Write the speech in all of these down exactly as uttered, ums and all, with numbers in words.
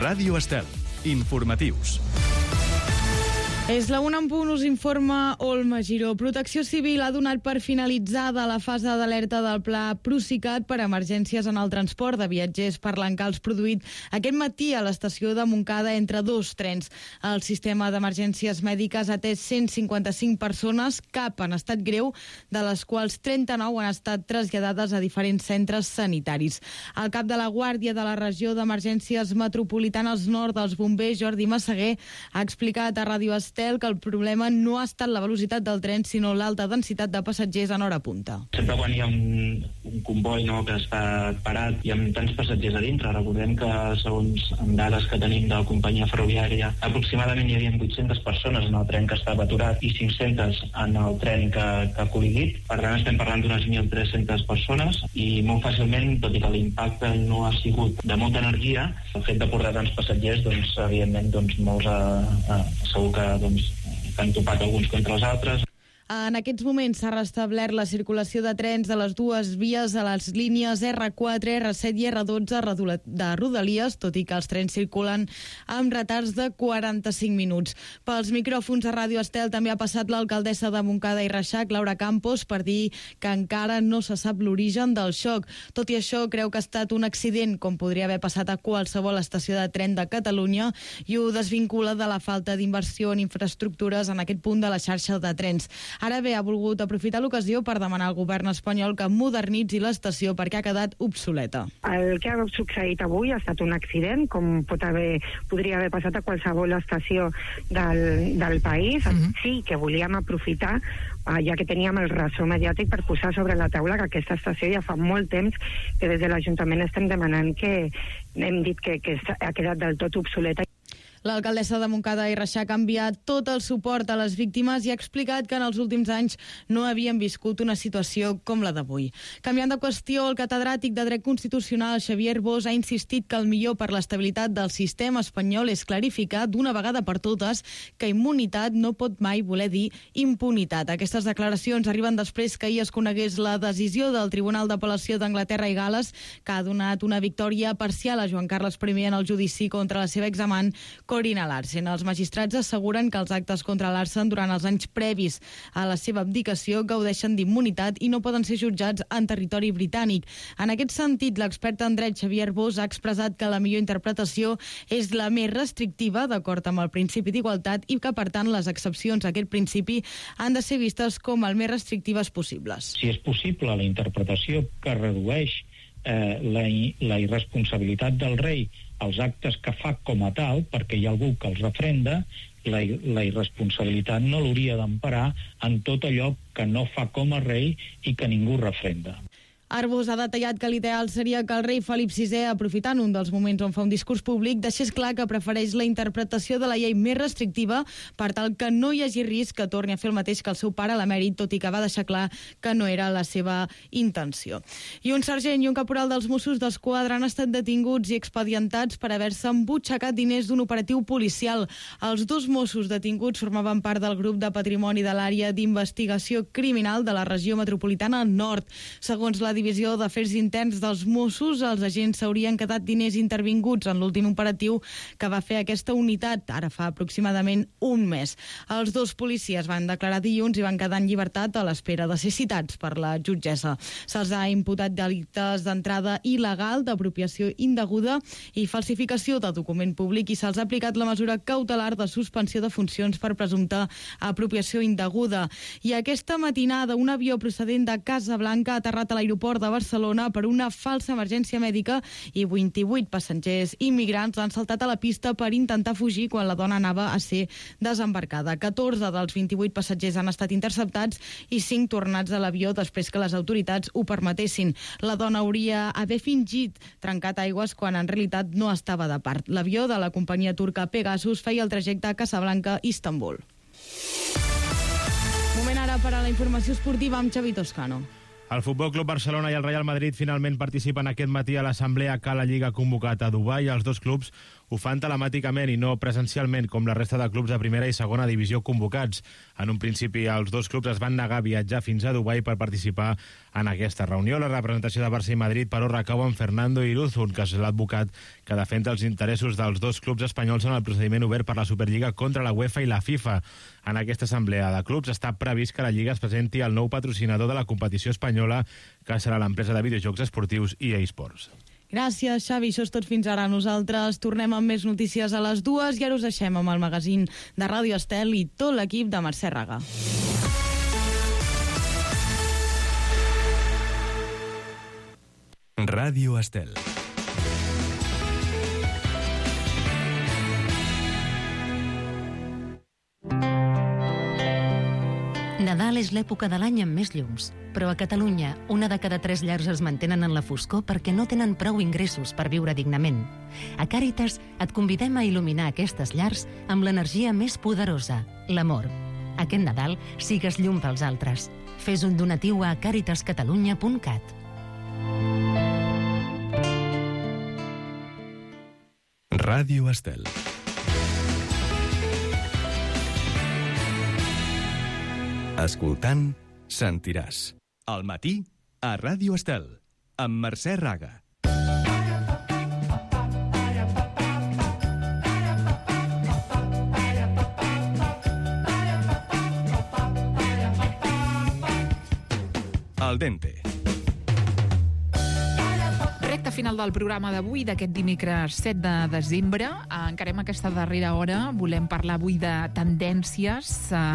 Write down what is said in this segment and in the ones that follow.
Ràdio Estel. Informatius. És la una en punt, us informa Olma Giró. Protecció Civil ha donat per finalitzada la fase d'alerta del pla Procicat per emergències en el transport de viatgers per l'encalç produït aquest matí a l'estació de Montcada entre dos trens. El sistema d'emergències mèdiques ha atès cent cinquanta-cinc persones, cap en estat greu, de les quals trenta-nou han estat traslladades a diferents centres sanitaris. El cap de la Guàrdia de la Regió d'Emergències Metropolitanes Nord dels Bombers, Jordi Massaguer, ha explicat a Ràdio Estel que el problema no ha estat la velocitat del tren, sinó l'alta densitat de passatgers en hora punta. Sempre quan hi ha un, un comboi, no, que està parat i amb tants passatgers a dintre, recordem que segons dades que tenim de la companyia ferroviària, aproximadament hi havia vuit-centes persones en el tren que estava aturat i cinc-centes en el tren que, que ha col·lidit. Per tant, estem parlant d'unes mil tres-centes persones i molt fàcilment, tot i que l'impacte no ha sigut de molta energia, el fet de portar tants passatgers, doncs, evidentment, doncs, molts eh, eh, segur que doncs, que han topat alguns contra els altres. En aquests moments s'ha restablert la circulació de trens de les dues vies a les línies erre quatre, erre set i erre dotze de Rodalies, tot i que els trens circulen amb retards de quaranta-cinc minuts. Pels micròfons a Ràdio Estel també ha passat l'alcaldessa de Montcada i Reixac, Laura Campos, per dir que encara no se sap l'origen del xoc. Tot i això, creu que ha estat un accident, com podria haver passat a qualsevol estació de tren de Catalunya, i ho desvincula de la falta d'inversió en infraestructures en aquest punt de la xarxa de trens. Ara bé, ha volgut aprofitar l'ocasió per demanar al govern espanyol que modernitzi l'estació perquè ha quedat obsoleta. El que ha succeït avui ha estat un accident, com pot haver, podria haver passat a qualsevol estació del, del país. Uh-huh. Sí que volíem aprofitar, ja que teníem el ressò mediàtic, per posar sobre la taula que aquesta estació ja fa molt temps que des de l'Ajuntament estem demanant que hem dit que, que ha quedat del tot obsoleta. L'alcaldessa de Montcada i Reixac ha enviat tot el suport a les víctimes i ha explicat que en els últims anys no havien viscut una situació com la d'avui. Canviant de qüestió, el catedràtic de Dret Constitucional, Xavier Arbós, ha insistit que el millor per l'estabilitat del sistema espanyol és clarificar d'una vegada per totes que immunitat no pot mai voler dir impunitat. Aquestes declaracions arriben després que ahir es conegués la decisió del Tribunal d'Apel·lació d'Anglaterra i Gal·les, que ha donat una victòria parcial a Joan Carles primer en el judici contra la seva examant Corina Larsen. Els magistrats asseguren que els actes contra Larsen durant els anys previs a la seva abdicació gaudeixen d'immunitat i no poden ser jutjats en territori britànic. En aquest sentit, l'expert en dret Xavier Arbós ha expressat que la millor interpretació és la més restrictiva, d'acord amb el principi d'igualtat, i que, per tant, les excepcions a aquest principi han de ser vistes com el més restrictives possibles. Si és possible la interpretació que redueix eh, la, la irresponsabilitat del rei els actes que fa com a tal, perquè hi ha algú que els refrenda, la, la irresponsabilitat no l'hauria d'emparar en tot allò que no fa com a rei i que ningú refrenda. Arbós ha detallat que l'ideal seria que el rei Felip sisè, aprofitant un dels moments on fa un discurs públic, deixés clar que prefereix la interpretació de la llei més restrictiva per tal que no hi hagi risc que torni a fer el mateix que el seu pare l'emèrit, tot i que va deixar clar que no era la seva intenció. I un sergent i un caporal dels Mossos d'Esquadra han estat detinguts i expedientats per haver-se embutxacat diners d'un operatiu policial. Els dos Mossos detinguts formaven part del grup de patrimoni de l'àrea d'investigació criminal de la regió metropolitana nord. Segons la Divisió d'Afers Interns dels Mossos, els agents s'haurien quedat diners intervinguts en l'últim operatiu que va fer aquesta unitat, ara fa aproximadament un mes. Els dos policies van declarar dilluns i van quedar en llibertat a l'espera de ser citats per la jutgessa. Se'ls ha imputat delictes d'entrada il·legal, d'apropiació indeguda i falsificació de document públic i se'ls ha aplicat la mesura cautelar de suspensió de funcions per presumpta apropiació indeguda. I aquesta matinada un avió procedent de Casablanca ha aterrat a l'aeroport de Barcelona per una falsa emergència mèdica i vint-i-vuit passatgers immigrants han saltat a la pista per intentar fugir quan la dona anava a ser desembarcada. catorze dels vint-i-vuit passatgers han estat interceptats i cinc tornats a l'avió després que les autoritats ho permetessin. La dona hauria haver fingit trencat aigües quan en realitat no estava de part. L'avió de la companyia turca Pegasus feia el trajecte a Casablanca i Istanbul. Moment ara per a la informació esportiva amb Xavi Toscano. El Futbol Club Barcelona i el Real Madrid finalment participen aquest matí a l'assemblea que la Lliga ha convocat a Dubai. Els dos clubs ho fan telemàticament i no presencialment, com la resta de clubs de primera i segona divisió convocats. En un principi, els dos clubs es van negar a viatjar fins a Dubai per participar en aquesta reunió. La representació de Barça i Madrid, però, recau en Fernando Iruzun, que és l'advocat que defensa els interessos dels dos clubs espanyols en el procediment obert per la Superliga contra la UEFA i la FIFA. En aquesta assemblea de clubs està previst que la Lliga es presenti al nou patrocinador de la competició espanyola, que serà l'empresa de videojocs esportius E A Sports. Gràcies, Xavi. Això és tot fins ara. Nosaltres tornem amb més notícies a les dues i ara us deixem amb el magazín de Ràdio Estel i tot l'equip de Mercè Raga. Ràdio Estel. Nadal és l'època de l'any amb més llums, però a Catalunya una de cada tres llars es mantenen en la foscor perquè no tenen prou ingressos per viure dignament. A Càritas et convidem a il·luminar aquestes llars amb l'energia més poderosa, l'amor. Aquest Nadal sigues llum pels altres. Fes un donatiu a càritas catalunya punt cat. Ràdio Estel. Escoltant, sentiràs. Al matí, a Ràdio Estel, amb Mercè Raga. Al dente. Recte final del programa d'avui, d'aquest dimecres set de desembre. Encarem aquesta darrera hora. Volem parlar avui de tendències,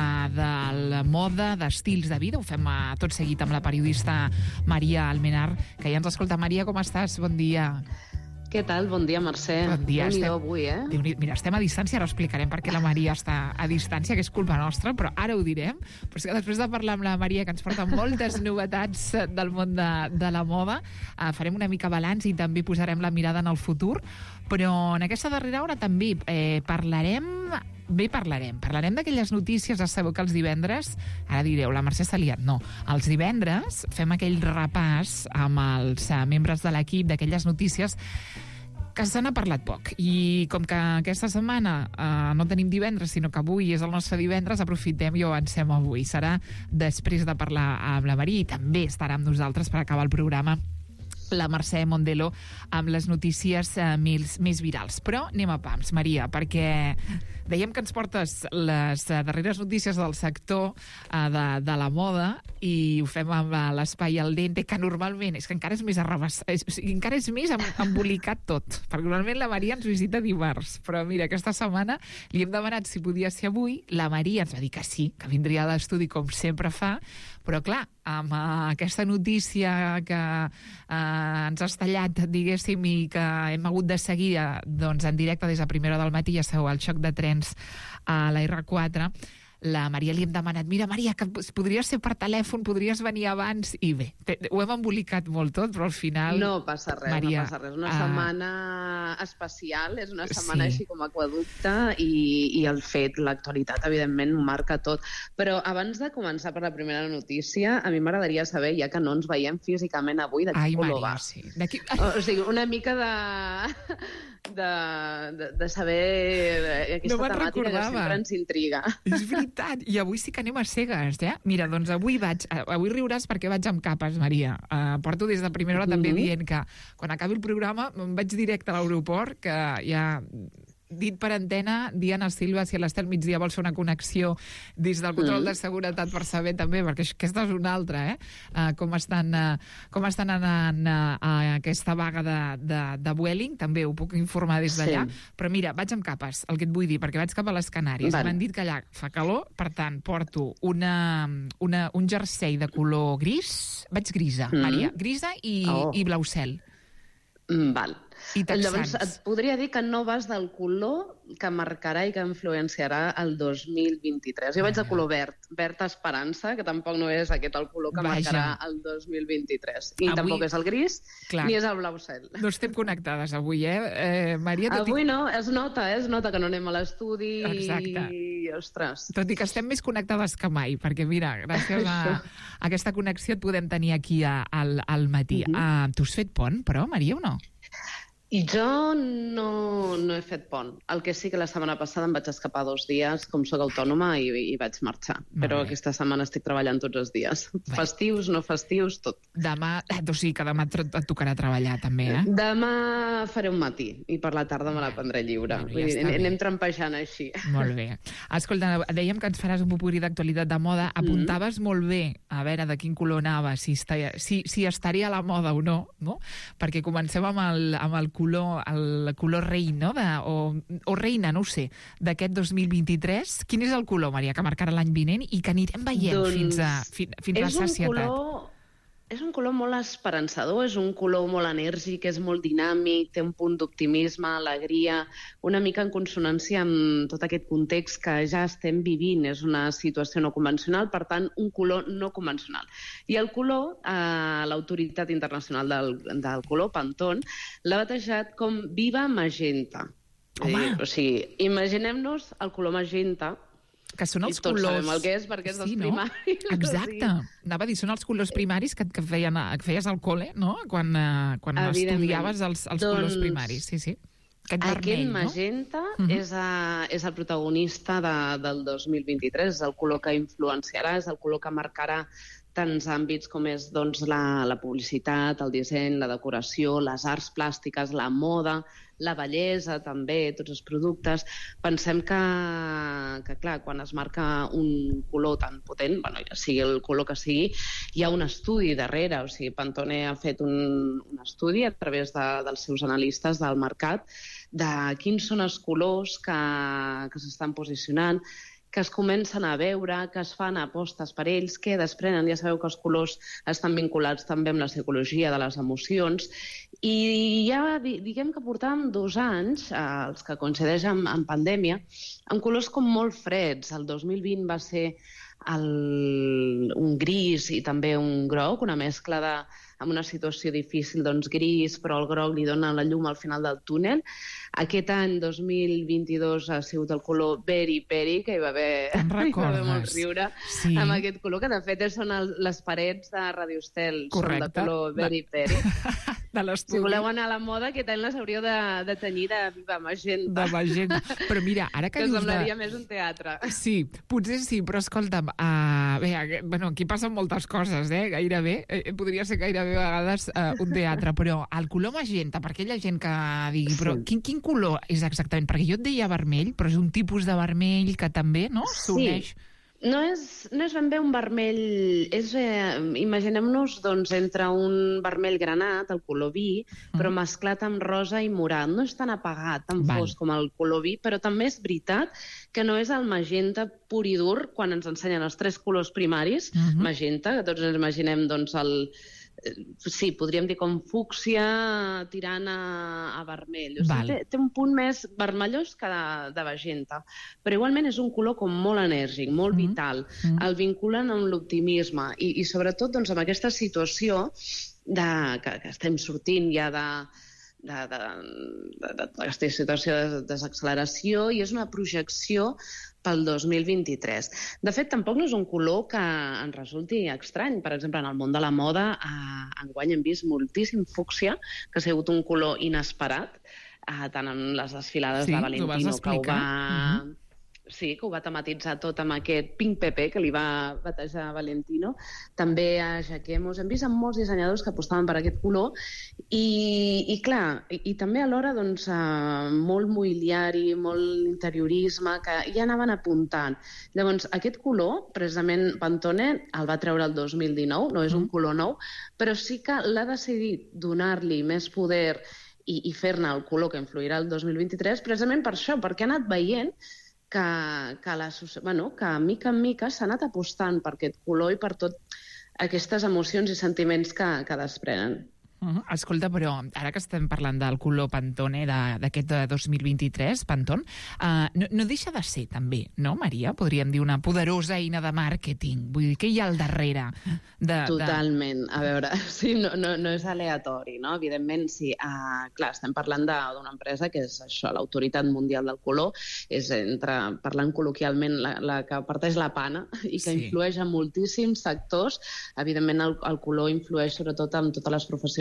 de la moda, d'estils de vida. Ho fem tot seguit amb la periodista Maria Almenar, que ja ens escolta. Maria, com estàs? Bon dia. Què tal? Bon dia, Mercè. Bon dia. Déu-n'hi-do avui, eh? Mira, estem a distància, ara explicarem per què la Maria està a distància, que és culpa nostra, però ara ho direm. Però és que després de parlar amb la Maria, que ens porta moltes novetats del món de, de la moda, eh, farem una mica balanç i també posarem la mirada en el futur. Però en aquesta darrera hora també eh, parlarem... Bé, parlarem. Parlarem d'aquelles notícies. Ja sabeu que els divendres, ara direu, la Mercè s'ha liat. No, els divendres fem aquell repàs amb els uh, membres de l'equip d'aquelles notícies que se n'ha parlat poc. I com que aquesta setmana uh, no tenim divendres, sinó que avui és el nostre divendres, aprofitem i ho avancem avui. Serà després de parlar amb la Maria i també estarà amb nosaltres per acabar el programa la Mercè Mondelo amb les notícies eh, més, més virals. Però anem a pams, Maria, perquè dèiem que ens portes les eh, darreres notícies del sector eh, de, de la moda i ho fem amb eh, l'espai al dente, que normalment és que encara és més arrabassat, és, o sigui, encara és més embolicat tot, perquè normalment la Maria ens visita dimarts, però mira, aquesta setmana li hem demanat si podia ser avui, la Maria ens va dir que sí, que vindria a l'estudi com sempre fa, però clar, amb uh, aquesta notícia que uh, ens ha estallat, diguéssim, i que hem hagut de seguir uh, doncs, en directe des de primera hora del matí, ja sabeu, el xoc de trens a la erre quatre, la Maria li hem demanat, mira, Maria, que podries ser per telèfon, podries venir abans, i bé, te, ho hem embolicat molt tot, però al final... No passa res, Maria, no passa res. És una uh... setmana especial, és una setmana sí. Així com aqueducte, i, i el fet, l'actualitat, evidentment, ho marca tot. Però abans de començar per la primera notícia, a mi m'agradaria saber, ja que no ens veiem físicament avui, de quin color va. Sí. O, o sigui, una mica de... De, de, de saber aquesta no temàtica recordava. Que sempre ens intriga. És veritat, i avui sí que anem a cegues, eh? Mira, doncs avui vaig, avui riuràs perquè vaig amb capes, Maria. Uh, porto des de primera hora també mm-hmm. dient que quan acabi el programa em vaig directe a l'aeroport, que ja... dit per antena, dient a Sílva si a l'Estel migdia vol fer una connexió des del control mm. de seguretat per saber també, perquè aquesta és una altra, eh? Uh, com estan, uh, com estan anant uh, a aquesta vaga de, de, de Vueling, també ho puc informar des d'allà, sí. Però mira, vaig amb capes, el que et vull dir, perquè vaig cap a les Canàries, vale. M'han dit que allà fa calor, per tant, porto una, una, un jersei de color gris, vaig grisa, mm. Maria, grisa i, oh. i blau cel. Mm, val. Llavors, et podria dir que no vas del color que marcarà i que influenciarà el dos mil vint-i-tres. Jo vaig de color verd, verd esperança, que tampoc no és aquest el color que Vaja. marcarà el dos mil vint-i-tres. I avui... tampoc és el gris, Clar. ni és el blau cel. No estem connectades avui, eh? eh Maria, tot avui i... no, es nota, eh? es nota que no anem a l'estudi Exacte. i, ostres... Tot i que estem més connectades que mai, perquè mira, gràcies a, a aquesta connexió et podem tenir aquí a, al, al matí. Uh -huh. uh, tu has fet pont, però, Maria, o no? I jo no, no he fet pont. El que sí que la setmana passada em vaig escapar dos dies, com soc autònoma, i, i vaig marxar. Però aquesta setmana estic treballant tots els dies. Bé. Festius, no festius, tot. Demà, o sigui que demà et tocarà treballar també, eh? Demà faré un matí i per la tarda me la prendré lliure. Vull dir, anem trampejant així. Molt bé. Escolta, dèiem que ens faràs un popurrí d'actualitat de moda. Apuntaves mm. molt bé a veure de quin color anava, si, estaria, si, si estaria a la moda o no, no? Perquè comencem amb el, amb el color, el color rei, no? De, o, o reina, no ho sé, d'aquest dos mil vint-i-tres. Quin és el color, Maria, que marcarà l'any vinent i que anirem veient doncs, fins a, fins, fins a sacietat? Color, és un color molt esperançador, és un color molt enèrgic, és molt dinàmic, té un punt d'optimisme, alegria, una mica en consonància amb tot aquest context que ja estem vivint. És una situació no convencional, per tant, un color no convencional. I el color, eh, l'Autoritat Internacional del, del Color, Pantone, l'ha batejat com Viva Magenta. Home! Eh, o sigui, imaginem-nos el color magenta, que són els i tots colors... sabem el que és, perquè és sí, dels no? primaris. Exacte. Anava a dir, són els colors primaris que, que, feien, que feies al col·le, no? Quan, uh, quan estudiaves els, els doncs, colors primaris. Sí, sí. Aquest, aquest vermell, magenta no? uh-huh. és, a, és el protagonista de, del dos mil vint-i-tres, és el color que influenciarà, és el color que marcarà tants àmbits com és doncs, la, la publicitat, el disseny, la decoració, les arts plàstiques, la moda, la bellesa també, tots els productes. Pensem que, que clar, quan es marca un color tan potent, bueno, ja sigui el color que sigui, hi ha un estudi darrere. O sigui, Pantone ha fet un, un estudi a través de, dels seus analistes del mercat de quins són els colors que, que s'estan posicionant, que es comencen a veure, que es fan apostes per ells, que desprenen. Ja sabeu que els colors estan vinculats també amb la psicologia de les emocions. I ja diguem que portàvem dos anys, eh, els que coincideix amb, amb pandèmia, amb colors com molt freds. El dos mil vint va ser el, un gris i també un groc, una mescla de, amb una situació difícil, doncs gris, però el groc li dona la llum al final del túnel. Aquest any, dos mil vint-i-dos, ha sigut el color Very Peri, que hi va haver, hi va haver molt riure, sí. Amb aquest color, que de fet són el, les parets de Radio Estel, són de color Very Peri. De l'estudi. Si voleu anar a la moda, aquest any les hauríeu de, de tenyir de Viva Magenta. De Magenta. Però mira, ara que, que dius... semblaria de... més un teatre. Sí, potser sí, però escolta'm, uh, bé, bueno, aquí passen moltes coses, eh, gairebé. Eh, podria ser gairebé a vegades uh, un teatre, però el color magenta, perquè hi ha gent que digui, però quin, quin color és exactament? Perquè jo et deia vermell, però és un tipus de vermell que també, no?, s'uneix. Sí. No és, no és ben bé un vermell, és, eh, imaginem-nos doncs, entre un vermell granat, el color vi, mm. però mesclat amb rosa i morat. No és tan apagat, tan Val. fosc com el color vi, però també és veritat que no és el magenta pur i dur quan ens ensenyen els tres colors primaris, mm-hmm. magenta, que tots ens imaginem doncs, el... Sí, podríem dir com fúcsia tirant a, a vermell. O sigui, té, té un punt més vermellós que de, de magenta. Però igualment és un color com molt enèrgic, molt mm-hmm. vital. Mm-hmm. El vinculen amb l'optimisme. I, i sobretot doncs, amb aquesta situació de, que, que estem sortint ja de... d'aquesta situació de desacceleració, i és una projecció pel dos mil vint-i-tres. De fet, tampoc no és un color que ens resulti estrany. Per exemple, en el món de la moda, eh, enguany hem vist moltíssim fúcsia, que ha sigut un color inesperat, eh, tant en les desfilades sí, de Valentino, que ho va... Mm-hmm. Sí, que ho va tematitzar tot amb aquest Pink Pepe que li va batejar Valentino. També a Jacquemus. Hem vist amb molts dissenyadors que apostaven per aquest color i, i clar, i, i també alhora doncs, uh, molt mobiliari, molt interiorisme, que ja anaven apuntant. Llavors, aquest color, precisament Pantone el va treure el dos mil dinou, no és un color nou, però sí que l'ha decidit donar-li més poder i, i fer-ne el color que influirà el dos mil vint-i-tres, precisament per això, perquè ha anat veient que, que, la, bueno, que mica en mica s'ha anat apostant per aquest color i per tot aquestes emocions i sentiments que, que desprenen. Uh-huh. Escolta, però ara que estem parlant del color Pantone d'aquest dos mil vint-i-tres, Pantone, uh, no, no deixa de ser també, no, Maria? Podríem dir una poderosa eina de màrqueting. Vull dir, què hi ha al darrere? De, Totalment. De... A veure, sí, no, no, no és aleatori, no? Evidentment, sí. Uh, clar, estem parlant d'una empresa que és això, l'Autoritat Mundial del Color, és, entre, parlant col·loquialment, la, la que parteix la pana i que sí. influeix en moltíssims sectors. Evidentment, el, el color influeix sobretot en totes les professions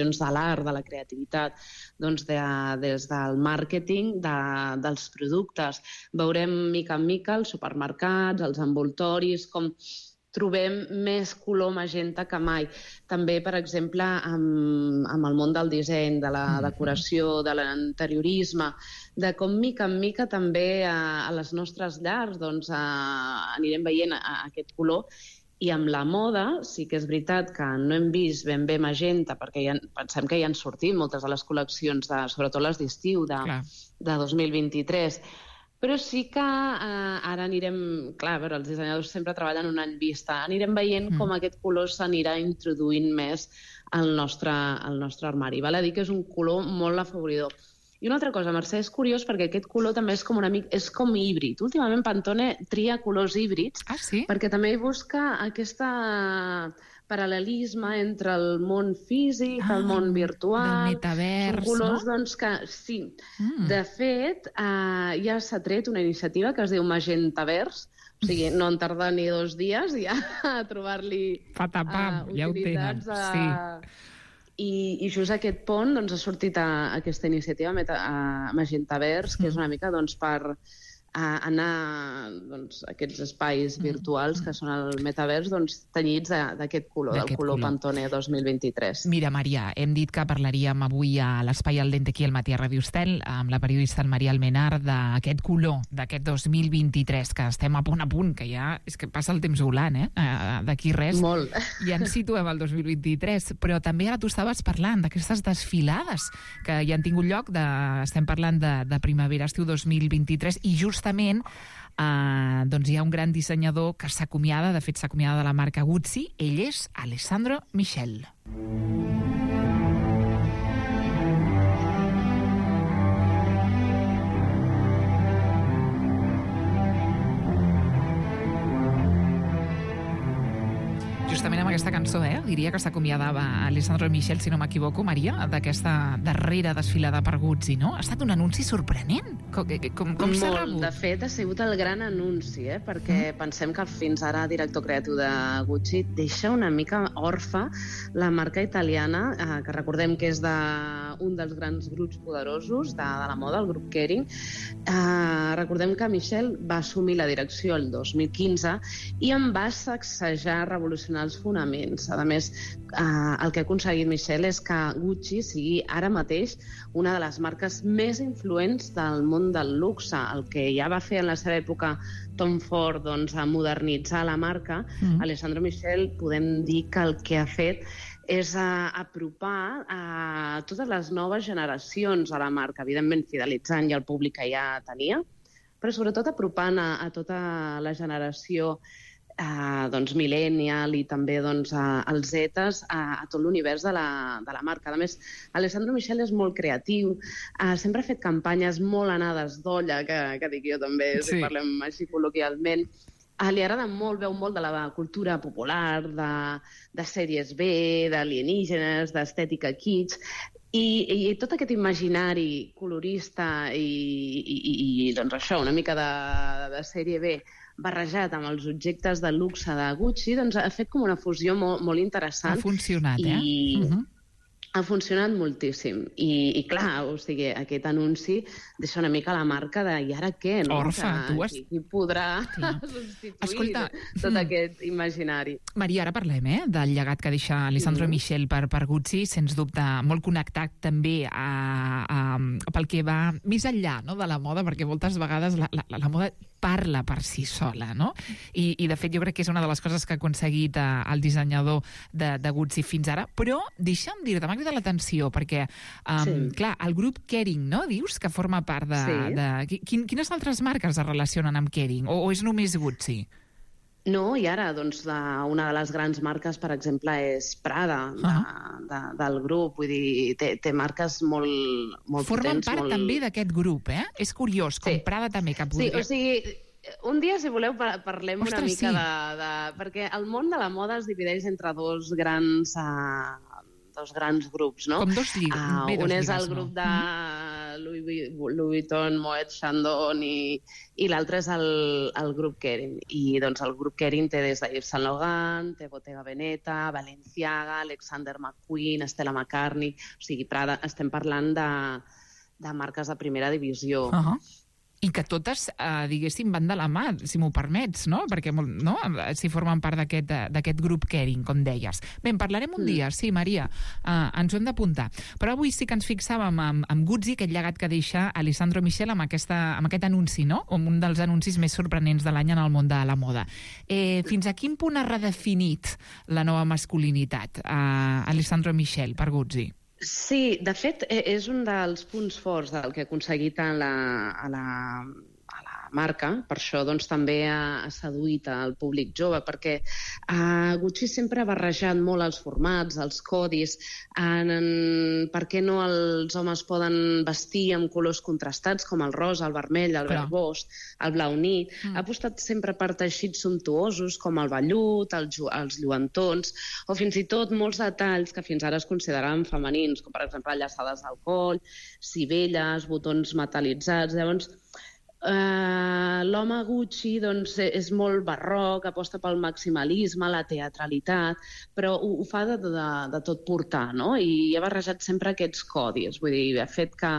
col·leccions de l'art, de la creativitat, doncs de, des del màrqueting de, dels productes. Veurem mica en mica els supermercats, els envoltoris, com trobem més color magenta que mai. També, per exemple, amb, amb el món del disseny, de la decoració, de l'interiorisme, de com mica en mica també a, a les nostres llars doncs, a, anirem veient a, a aquest color. I amb la moda sí que és veritat que no hem vist ben bé magenta, perquè ja, pensem que ja han sortit moltes de les col·leccions, de, sobretot les d'estiu de, de dos mil vint-i-tres, però sí que eh, ara anirem... Clar, però els dissenyadors sempre treballen un any vista. Anirem veient mm. com aquest color s'anirà introduint més al nostre, al nostre armari. Val a dir que és un color molt afavoridor. I una altra cosa, Mercè, és curiós perquè aquest color també és com una mica, és com híbrid. Últimament Pantone tria colors híbrids, ah, sí? perquè també busca aquesta paral·lelisme entre el món físic, ah, el món virtual... del metavers, són colors, no? Doncs, que sí. Mm. De fet, eh, ja s'ha tret una iniciativa que es diu Magentavers, o sigui, no en tarda ni dos dies ja a trobar-li Patapam, uh, ja ho tenen, uh, sí. I, i just aquest pont doncs, ha sortit a, a aquesta iniciativa meta, a Magentavers, que és una mica doncs, per a anar doncs, a aquests espais virtuals que són el metavers doncs, tenyits d'aquest color, del color, color Pantone dos mil vint-i-tres. Mira, Maria, hem dit que parlaríem avui a l'Espai al Dente aquí al matí a Ràdio Estel amb la periodista Maria Almenar d'aquest color, d'aquest dos mil vint-i-tres, que estem a punt a punt, que ja és que passa el temps volant, eh? D'aquí res. Molt. I ens situem al dos mil vint-i-tres, però també ara tu estaves parlant d'aquestes desfilades que ja han tingut lloc, de, estem parlant de, de primavera-estiu dos mil vint-i-tres, i just justament eh, doncs hi ha un gran dissenyador que s'acomiada, de fet s'acomiada de la marca Gucci, ell és Alessandro Michel. Justament amb aquesta cançó, eh? Diria que s'acomiadava Alessandro Michel, si no m'equivoco, Maria, d'aquesta darrera desfilada per Gucci, no? Ha estat un anunci sorprenent. Com, com, com s'ha rebut? De fet, ha sigut el gran anunci, eh? Perquè mm. pensem que fins ara director creatiu de Gucci deixa una mica orfa la marca italiana, eh, que recordem que és d'un dels grans grups poderosos de, de la moda, el grup Kering. Eh, recordem que Michel va assumir la direcció el dos mil quinze i en va sacsejar, revolucionar els fonaments. A més, eh, el que ha aconseguit Michel és que Gucci sigui ara mateix una de les marques més influents del món del luxe. El que ja va fer en la seva època Tom Ford, doncs, a modernitzar la marca, mm. Alessandro Michel podem dir que el que ha fet és a apropar a totes les noves generacions a la marca, evidentment fidelitzant ja el públic que ja tenia, però sobretot apropant a, a tota la generació Uh, doncs, millennial i també doncs, uh, els zetes uh, a tot l'univers de, la, de la marca. A més, Alessandro Michel és molt creatiu, uh, sempre ha fet campanyes molt anades d'olla, que, que dic jo també, sí. Si parlem així col·loquialment. Uh, li agrada molt, veu molt de la cultura popular, de, de sèries B, d'alienígenes, d'estètica kitsch, I, i tot aquest imaginari colorista i, i, i, i doncs això, una mica de, de sèrie B, barrejat amb els objectes de luxe de Gucci, doncs ha fet com una fusió molt, molt interessant. Ha funcionat, eh? I uh-huh. ha funcionat moltíssim. I, i clar, o sigui, aquest anunci deixa una mica la marca de i ara què, no? Orfa, que, tu has... Qui podrà substituir Escolta, tot mm. aquest imaginari. Maria, ara parlem, eh, del llegat que deixa Alessandro mm. Michel per, per Gucci, sens dubte molt connectat també a, a, pel que va més enllà, no?, de la moda, perquè moltes vegades la, la, la moda parla per si sola, no? I, I, de fet, jo crec que és una de les coses que ha aconseguit eh, el dissenyador de, de Gucci fins ara. Però, deixa'm dir-te, m'ha cridat l'atenció, perquè, um, sí. clar, el grup Kering, no?, dius que forma part de... Sí. de quin, quines altres marques es relacionen amb Kering? O, o és només Gucci? No, i ara, doncs, de, una de les grans marques, per exemple, és Prada, de, uh-huh. de, del grup. Vull dir, té, té marques molt, molt Formen potents. part molt... també d'aquest grup, eh? És curiós, com sí. Prada també, que podria... Sí, o sigui, un dia, si voleu, parlem Ostres, una mica sí. de, de... Perquè el món de la moda es divideix entre dos grans... Uh, dos grans grups, no? Com dos lligues. Uh, Bé, dos un és lligues, el grup no? de Louis, Louis Vuitton, Moet Chandon i, i l'altre és el, el grup Kering. I doncs el grup Kering té des de Yves Saint Laurent, té Bottega Veneta, Balenciaga, Alexander McQueen, Stella McCartney, o sigui, Prada, estem parlant de, de marques de primera divisió. Uh-huh. I que totes, eh, diguéssim, van de la mà, si m'ho permets, no? Perquè no? Si formen part d'aquest grup Kering, com deies. Bé, en parlarem un mm. dia, sí, Maria, eh, ens ho hem d'apuntar. Però avui sí que ens fixàvem amb, amb Gucci, aquest llegat que deixa Alessandro Michel amb, aquesta, amb aquest anunci, no? Un dels anuncis més sorprenents de l'any en el món de la moda. Eh, fins a quin punt ha redefinit la nova masculinitat eh, Alessandro Michel per Gucci? Sí, de fet, és un dels punts forts del que ha aconseguit a la, a la, a la marca, per això doncs, també ha, ha seduït al públic jove, perquè uh, Gucci sempre ha barrejat molt els formats, els codis, en, en, per què no els homes poden vestir amb colors contrastats, com el rosa, el vermell, el verd bosc, el blau nit. Mm. Ha apostat sempre per teixits sumptuosos, com el vellut, el, els lluentons, o fins i tot molts detalls que fins ara es consideraven femenins, com per exemple llaçades al coll, sivelles, botons metal·litzats. Llavors, Uh, l'home Gucci doncs, és molt barroc, aposta pel maximalisme, la teatralitat, però ho, ho fa de, de, de tot portar, no? I ha barrejat sempre aquests codis. Vull dir, ha fet que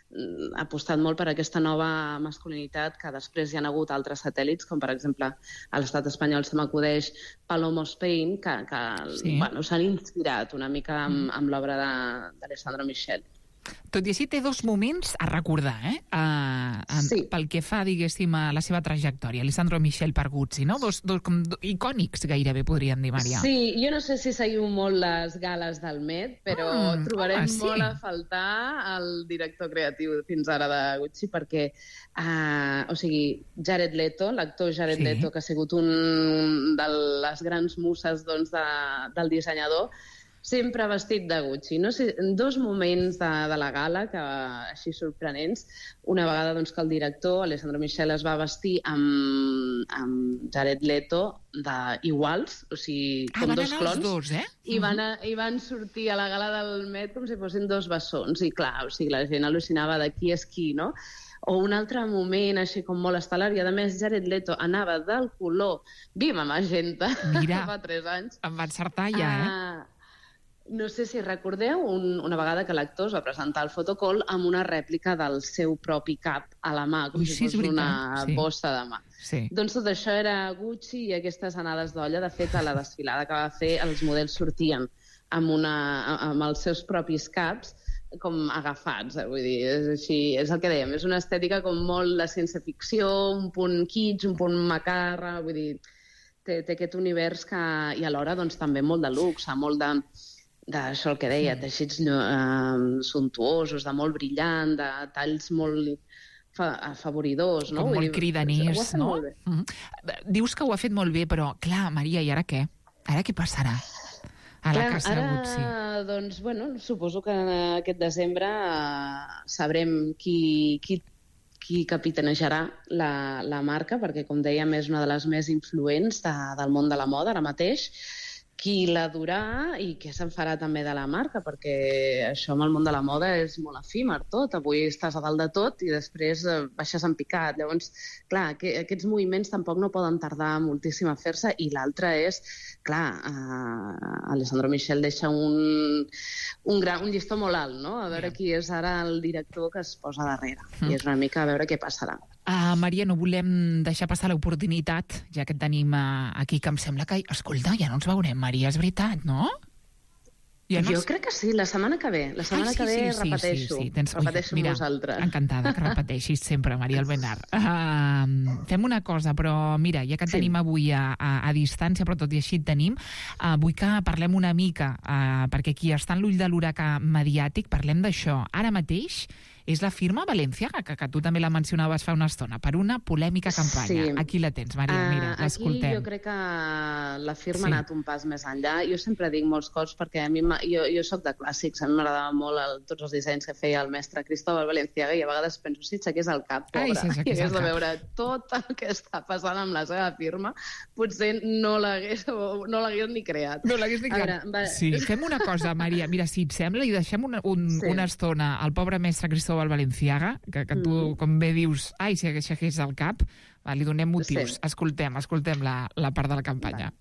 ha apostat molt per aquesta nova masculinitat, que després hi ha hagut altres satèl·lits, com per exemple a l'estat espanyol se m'acudeix Palomo Spain, que, que sí. bueno, s'han inspirat una mica amb, amb l'obra d'Alessandro Michel. Tot i així té dos moments a recordar, eh? Uh, sí. Pel que fa, diguéssim, a la seva trajectòria. Alessandro Michel per Gucci, no? Dos, dos com, icònics, gairebé, podríem dir, Maria. Sí, jo no sé si seguiu molt les gales del Met, però mm, trobarem home, sí. molt a faltar el director creatiu fins ara de Gucci, perquè, uh, o sigui, Jared Leto, l'actor Jared sí. Leto, que ha sigut un de les grans muses doncs, de, del dissenyador, sempre vestit de Gucci. No sé, dos moments de, de la gala que així sorprenents. Una vegada doncs, que el director, Alessandro Michel, es va vestir amb, amb Jared Leto d'iguals, o sigui, ah, com dos clons. Dos, eh? I, van a, I van sortir a la gala del Met com si fossin dos bessons. I clar, o sigui, la gent al·lucinava de qui és qui, no? O un altre moment així com molt estel·lar, i a més Jared Leto anava del color Viva Magenta. Mira, fa tres anys. Em va encertar ja, eh? Uh, No sé si recordeu un, una vegada que l'actor es va presentar al fotocol amb una rèplica del seu propi cap a la mà, com Ui, si fos sí, una sí. bossa de mà. Sí. Doncs tot això era Gucci i aquestes anades d'olla. De fet, a la desfilada que va fer, els models sortien amb, una, amb els seus propis caps com agafats, eh? Vull dir, és, així, és el que dèiem, és una estètica com molt de ciència-ficció, un punt kitsch, un punt macarra, vull dir, té, té aquest univers que, i alhora doncs, també molt de luxe, molt de... d'això el que deia, teixits eh, suntuosos, de molt brillant, de talls molt fa afavoridors, no? Com molt cridaners, no? Molt mm-hmm. Dius que ho ha fet molt bé, però, clar, Maria, i ara què? Ara què passarà a la clar, casa ara, Gucci? Doncs, bueno, suposo que aquest desembre eh, sabrem qui, qui, qui capitanejarà la, la marca, perquè, com dèiem, és una de les més influents de, del món de la moda ara mateix. Qui la durà i què se'n farà també de la marca, perquè això amb el món de la moda és molt efímer tot. Avui estàs a dalt de tot i després baixes en picat. Llavors, clar, que, aquests moviments tampoc no poden tardar moltíssim a fer-se, i l'altre és, clar, eh, Alessandro Michel deixa un, un, gran, un llistó molt alt, no? A veure qui és ara el director que es posa darrere. Mm. I és una mica a veure què passarà. Uh, Maria, no volem deixar passar l'oportunitat, ja que et tenim uh, aquí, que em sembla que... Escolta, ja no ens veurem, Maria, és veritat, no? Ja no... Jo crec que sí, la setmana que ve. La setmana Ai, sí, que ve sí, repeteixo. Sí, sí, tens... Repeteixo Mira, amb vosaltres. Encantada que repeteixis sempre, Maria Albenar. Uh, fem una cosa, però mira, ja que et sí. tenim avui a, a, a distància, però tot i així et tenim, uh, vull que parlem una mica, uh, perquè aquí està en l'ull de l'huracà mediàtic, parlem d'això. Ara mateix és la firma Balenciaga, que, que tu també la mencionaves fa una estona, per una polèmica campanya. Sí. Aquí la tens, Maria, mira, uh, l'escoltem. Aquí jo crec que la firma sí. ha anat un pas més enllà. Jo sempre dic molts cops, perquè a mi jo, jo soc de clàssics, a mi m'agradava molt el, tots els dissenys que feia el mestre Cristóbal Balenciaga, i a vegades penso, si s'hagués el cap, pobre, Ai, sí, i hagués de veure tot el que està passant amb la seva firma, potser no l'hagués no l'hagués ni creat. No l'hagués ni creat. Veure, va... Sí, fem una cosa, Maria, mira, si et sembla, i deixem una, un, sí. una estona al pobre mestre Cristóbal cançó al Balenciaga, que, que tu, mm. com bé dius, ai, si aixequés el cap, va, li donem motius. Sí. Escoltem, escoltem la, la part de la campanya. Va.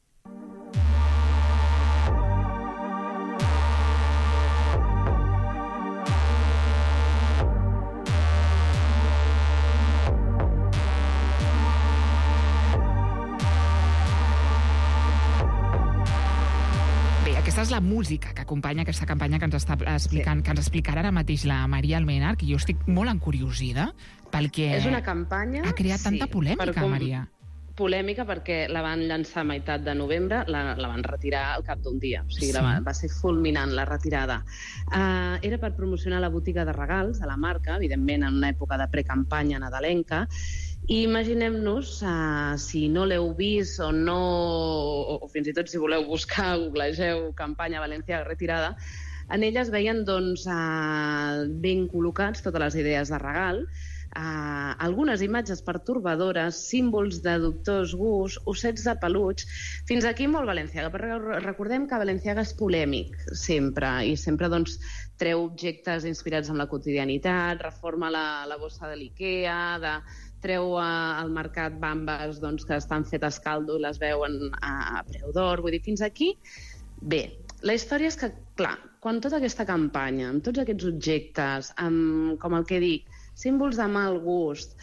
Aquesta és la música que acompanya aquesta campanya que ens està explicant, sí. que ens explicarà ara mateix la Maria Almenar, que jo estic molt encuriosida pel que és una campanya, ha creat tanta sí, polèmica, com... Maria. Polèmica perquè la van llançar a meitat de novembre, la, la van retirar al cap d'un dia. O sigui, sí. la va, va ser fulminant la retirada. Uh, era per promocionar la botiga de regals de la marca, evidentment en una època de precampanya nadalenca. I imaginem-nos, uh, si no l'heu vist o no, o, o fins i tot si voleu buscar, googlegeu campanya Balenciaga retirada, en ella es veien doncs, uh, ben col·locats totes les idees de regal, uh, algunes imatges pertorbadores, símbols de dubtós gust, ossets de peluig, fins aquí molt Balenciaga, però recordem que Balenciaga és polèmic sempre, i sempre doncs, treu objectes inspirats en la quotidianitat, reforma la, la bossa de l'Ikea, de treu al mercat bambes doncs, que estan fetes caldo i les veuen a, a preu d'or. Vull dir, fins aquí, bé. La història és que, clar, quan tota aquesta campanya, amb tots aquests objectes, amb, com el que dic, símbols de mal gust,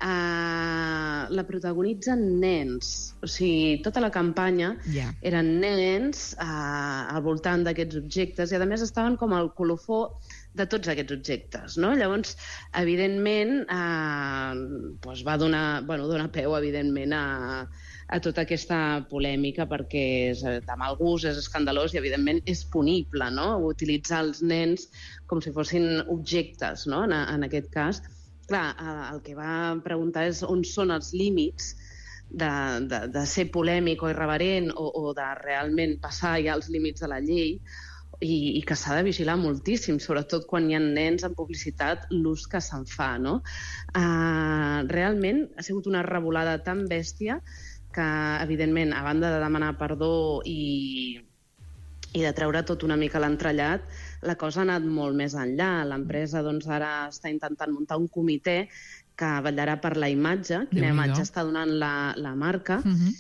eh, la protagonitzen nens. O sigui, tota la campanya yeah. eren nens eh, al voltant d'aquests objectes i, a més, estaven com el colofó de tots aquests objectes, no? Llavors, evidentment, eh, doncs va donar, bueno, donar peu, evidentment, a, a tota aquesta polèmica perquè és de mal gust, és escandalós i, evidentment, és punible, no? Utilitzar els nens com si fossin objectes, no? En, en aquest cas. Clar, el que va preguntar és on són els límits de, de, de ser polèmic o irreverent o, o de realment passar ja els límits de la llei, i, i que s'ha de vigilar moltíssim, sobretot quan hi ha nens en publicitat, l'ús que se'n fa, no? Uh, realment ha sigut una revolada tan bèstia que, evidentment, a banda de demanar perdó i, i de treure tot una mica l'entrellat, la cosa ha anat molt més enllà. L'empresa doncs, ara està intentant muntar un comitè que vetllarà per la imatge, quina imatge està donant la, la marca, uh-huh.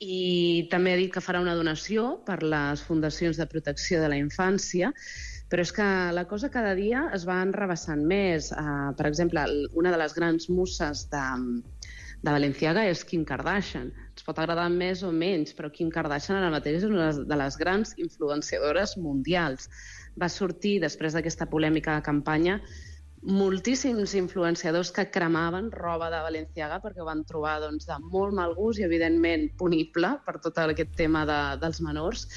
i també ha dit que farà una donació per les fundacions de protecció de la infància, però és que la cosa cada dia es va enrebaçant més. Uh, per exemple, una de les grans muses de, de Balenciaga és Kim Kardashian. Ens pot agradar més o menys, però Kim Kardashian ara mateix és una de les grans influenciadores mundials. Va sortir, després d'aquesta polèmica de campanya, moltíssims influenciadors que cremaven roba de Balenciaga perquè ho van trobar doncs, de molt mal gust i, evidentment, punible per tot aquest tema de, dels menors.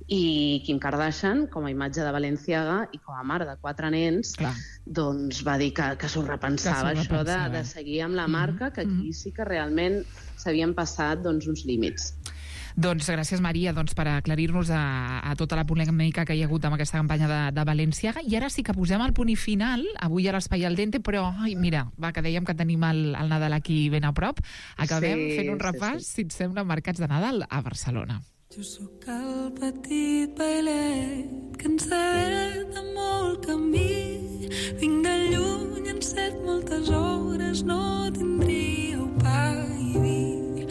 I Kim Kardashian, com a imatge de Balenciaga i com a mare de quatre nens, Clar. doncs va dir que, que s'ho repensava, que això de, de seguir amb la marca, que aquí sí que realment s'havien passat doncs, uns límits. Doncs gràcies, Maria, doncs, per aclarir-nos a, a tota la polèmica que hi ha hagut amb aquesta campanya de, de Balenciaga. I ara sí que posem el punt i final, avui a l'Espai al Dente, però, ai, mira, va, que dèiem que tenim el, el Nadal aquí ben a prop. Acabem sí, fent un repàs, sí, sí. si et sembla, mercats de Nadal a Barcelona. Jo sóc el petit bailet que enceta molt camí. Vinc de lluny, encet moltes hores, no tindríeu pa i vi.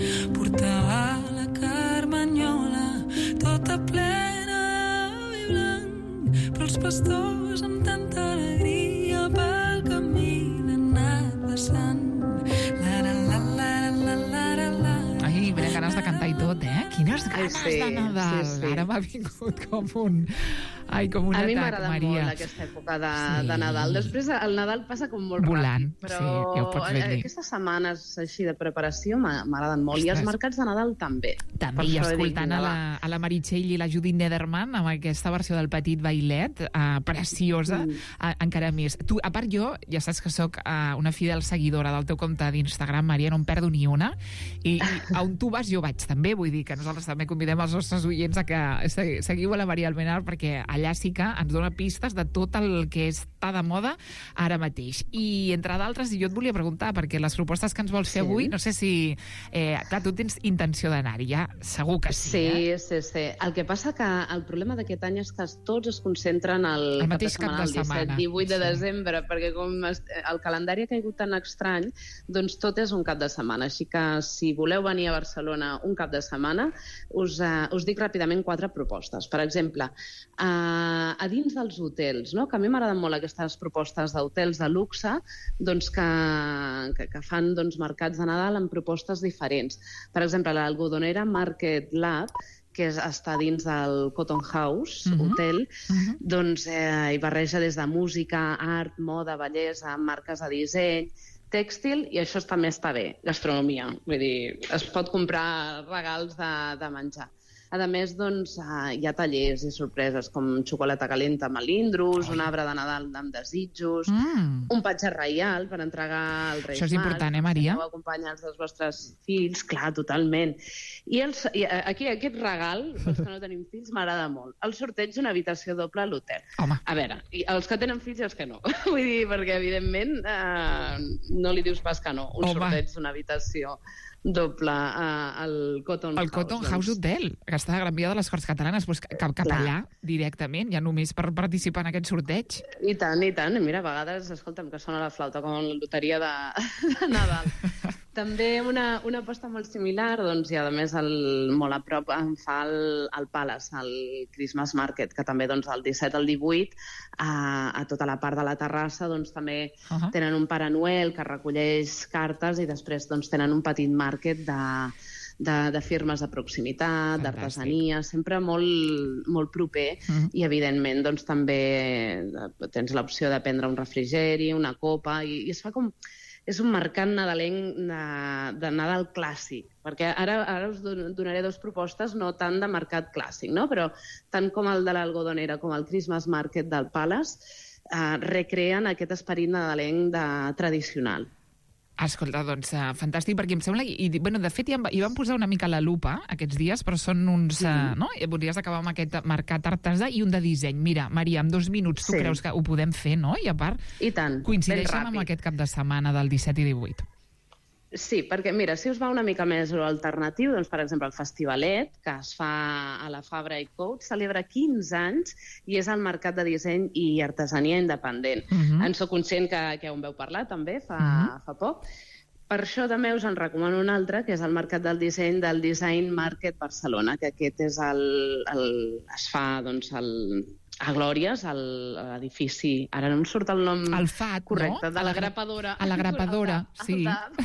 Portava la carmanyola tota plena de vi blanc, però els pastors amb tanta alegria pel camí han anat passant. La, la, la, la, la, la, la, la. Ai, mira, ganes de cantar i tot, eh? Quines ganes sí, de Nadal! Sí, sí. Ara m'ha vingut com un... Ai, com un a atac, mi m'agrada Maria. molt aquesta època de, sí. de Nadal. Després el Nadal passa com molt Volant, ràpid, però sí, ja ho pots ben dir. Aquestes setmanes així de preparació m'agraden molt. Ostres. I els mercats de Nadal també. També, i escoltant a la, a la Meritxell i la Judit Nederman amb aquesta versió del Petit Bailet, uh, preciosa, mm. uh, encara més. Tu, a part jo, ja saps que sóc uh, una fidel seguidora del teu compte d'Instagram, Maria, no em perdo ni una, i, i on tu vas jo vaig també, vull dir que nosaltres també convidem els nostres oients a que seguiu a la Maria Almenar perquè allà allà sí que ens dona pistes de tot el que està de moda ara mateix. I, entre d'altres, jo et volia preguntar, perquè les propostes que ens vols fer sí. avui, no sé si... Eh, clar, tu tens intenció d'anar-hi, ja? Segur que sí, sí, eh? Sí, sí. El que passa que el problema d'aquest any és que tots es concentren al el mateix cap de setmana, el disset divuit de sí. desembre, perquè com el calendari ha caigut tan estrany, doncs tot és un cap de setmana. Així que si voleu venir a Barcelona un cap de setmana, us, uh, us dic ràpidament quatre propostes. Per exemple, uh, a dins dels hotels, no? Que a mi m'agraden molt aquestes propostes d'hotels de luxe, doncs que, que, que fan doncs, mercats de Nadal amb propostes diferents. Per exemple, l'Algodonera Market Lab, que és, està dins del Cotton House, uh-huh. hotel, uh-huh. doncs eh, hi barreja des de música, art, moda, bellesa, marques de disseny, tèxtil, i això també està bé, gastronomia. Vull dir, es pot comprar regals de, de menjar. A més, doncs, hi ha tallers i sorpreses com xocolata calenta amb melindros, un arbre de Nadal amb desitjos, mm. un patge reial per entregar al Reis Mags. Això és important, eh, Maria? Heu acompanyats dels vostres fills, clar, totalment. I, els, i aquí aquest regal, els que no tenim fills, m'agrada molt. El sorteig d'una habitació doble a l'hotel. Home. A veure, i els que tenen fills i els que no. Vull dir, perquè, evidentment, eh, no li dius pas que no. Un Home. sorteig d'una habitació doble uh, al Cotton House. El Cotton doncs. House Hotel, que està a Gran Via de les Corts Catalanes, doncs cap, cap allà directament, ja només per participar en aquest sorteig. I tant, i tant. Mira, a vegades, escolta'm, que sona la flauta com la loteria de, de Nadal. També una, una aposta molt similar, doncs, i a més el, molt a prop em fa el, el Palace, el Christmas Market, que també doncs, el disset al divuit, a, a tota la part de la terrassa, doncs, també uh-huh. tenen un Pare Noel que recolleix cartes i després doncs, tenen un petit market de, de, de firmes de proximitat, d'artesania, sempre molt, molt proper, uh-huh. i evidentment doncs, també tens l'opció de prendre un refrigeri, una copa, i, i es fa com... És un mercat nadalenc de, de Nadal clàssic, perquè ara, ara us donaré dues propostes no tant de mercat clàssic, no? Però tant com el de l'Algodonera com el Christmas Market del Palace eh, recreen aquest esperit nadalenc de, tradicional. Escolta, doncs, uh, fantàstic, perquè em sembla... I, bueno, de fet, hi, hi van posar una mica la lupa aquests dies, però són uns... Uh, no? Podries acabar amb aquest mercat artesà i un de disseny. Mira, Maria, en dos minuts tu sí. creus que ho podem fer, no? I a part, I tant, coincideixen amb aquest cap de setmana del disset i divuit. Sí, perquè, mira, si us va una mica més alternatiu, doncs, per exemple, el Festivalet, que es fa a la Fabra i Coats, celebra quinze anys i és el mercat de disseny i artesania independent. Uh-huh. En soc conscient que, que en veu parlar, també, fa, uh-huh. fa poc. Per això també us en recomano un altre, que és el Mercat del Disseny del Design Market Barcelona, que aquest és el, el, es fa, doncs, el... a Glòries, a l'edifici... Ara no em surt el nom el F A T, correcte, no? de la grapadora. A la grapadora, sí.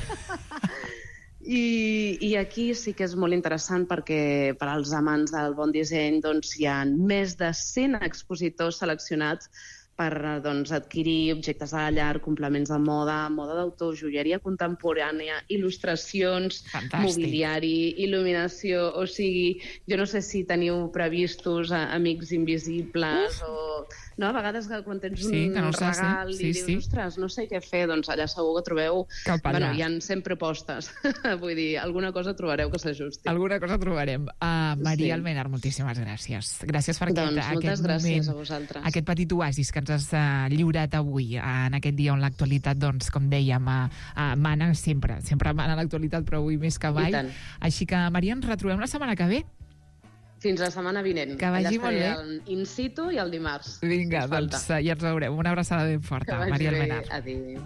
I, I aquí sí que és molt interessant perquè per als amants del bon disseny doncs, hi ha més de cent expositors seleccionats per doncs, adquirir objectes de la llar, complements de moda, moda d'autor, joieria contemporània, il·lustracions, Fantàstic. mobiliari, il·luminació, o sigui, jo no sé si teniu previstos a, amics invisibles Uf. o... No? A vegades quan tens sí, un no regal sí, i dius, sí. ostres, no sé què fer, doncs allà segur que trobeu... Bueno, hi ha cent propostes. Vull dir, alguna cosa trobareu que s'ajusti. Alguna cosa trobarem. Uh, Maria sí. Almenar, moltíssimes gràcies. Gràcies per doncs, aquest, aquest gràcies moment, a vosaltres. aquest petit oasis que ens has uh, lliurat avui, uh, en aquest dia on l'actualitat, doncs, com dèiem, uh, uh, mana sempre, sempre mana l'actualitat, però avui més que mai. Així que, Maria, ens retrobem la setmana que ve. Fins la setmana vinent. Que vagi molt bé. El in situ i el dimarts. Vinga, doncs ja ens veurem. Una abraçada ben forta. Que vagi Maria bé. Almenar. Adéu.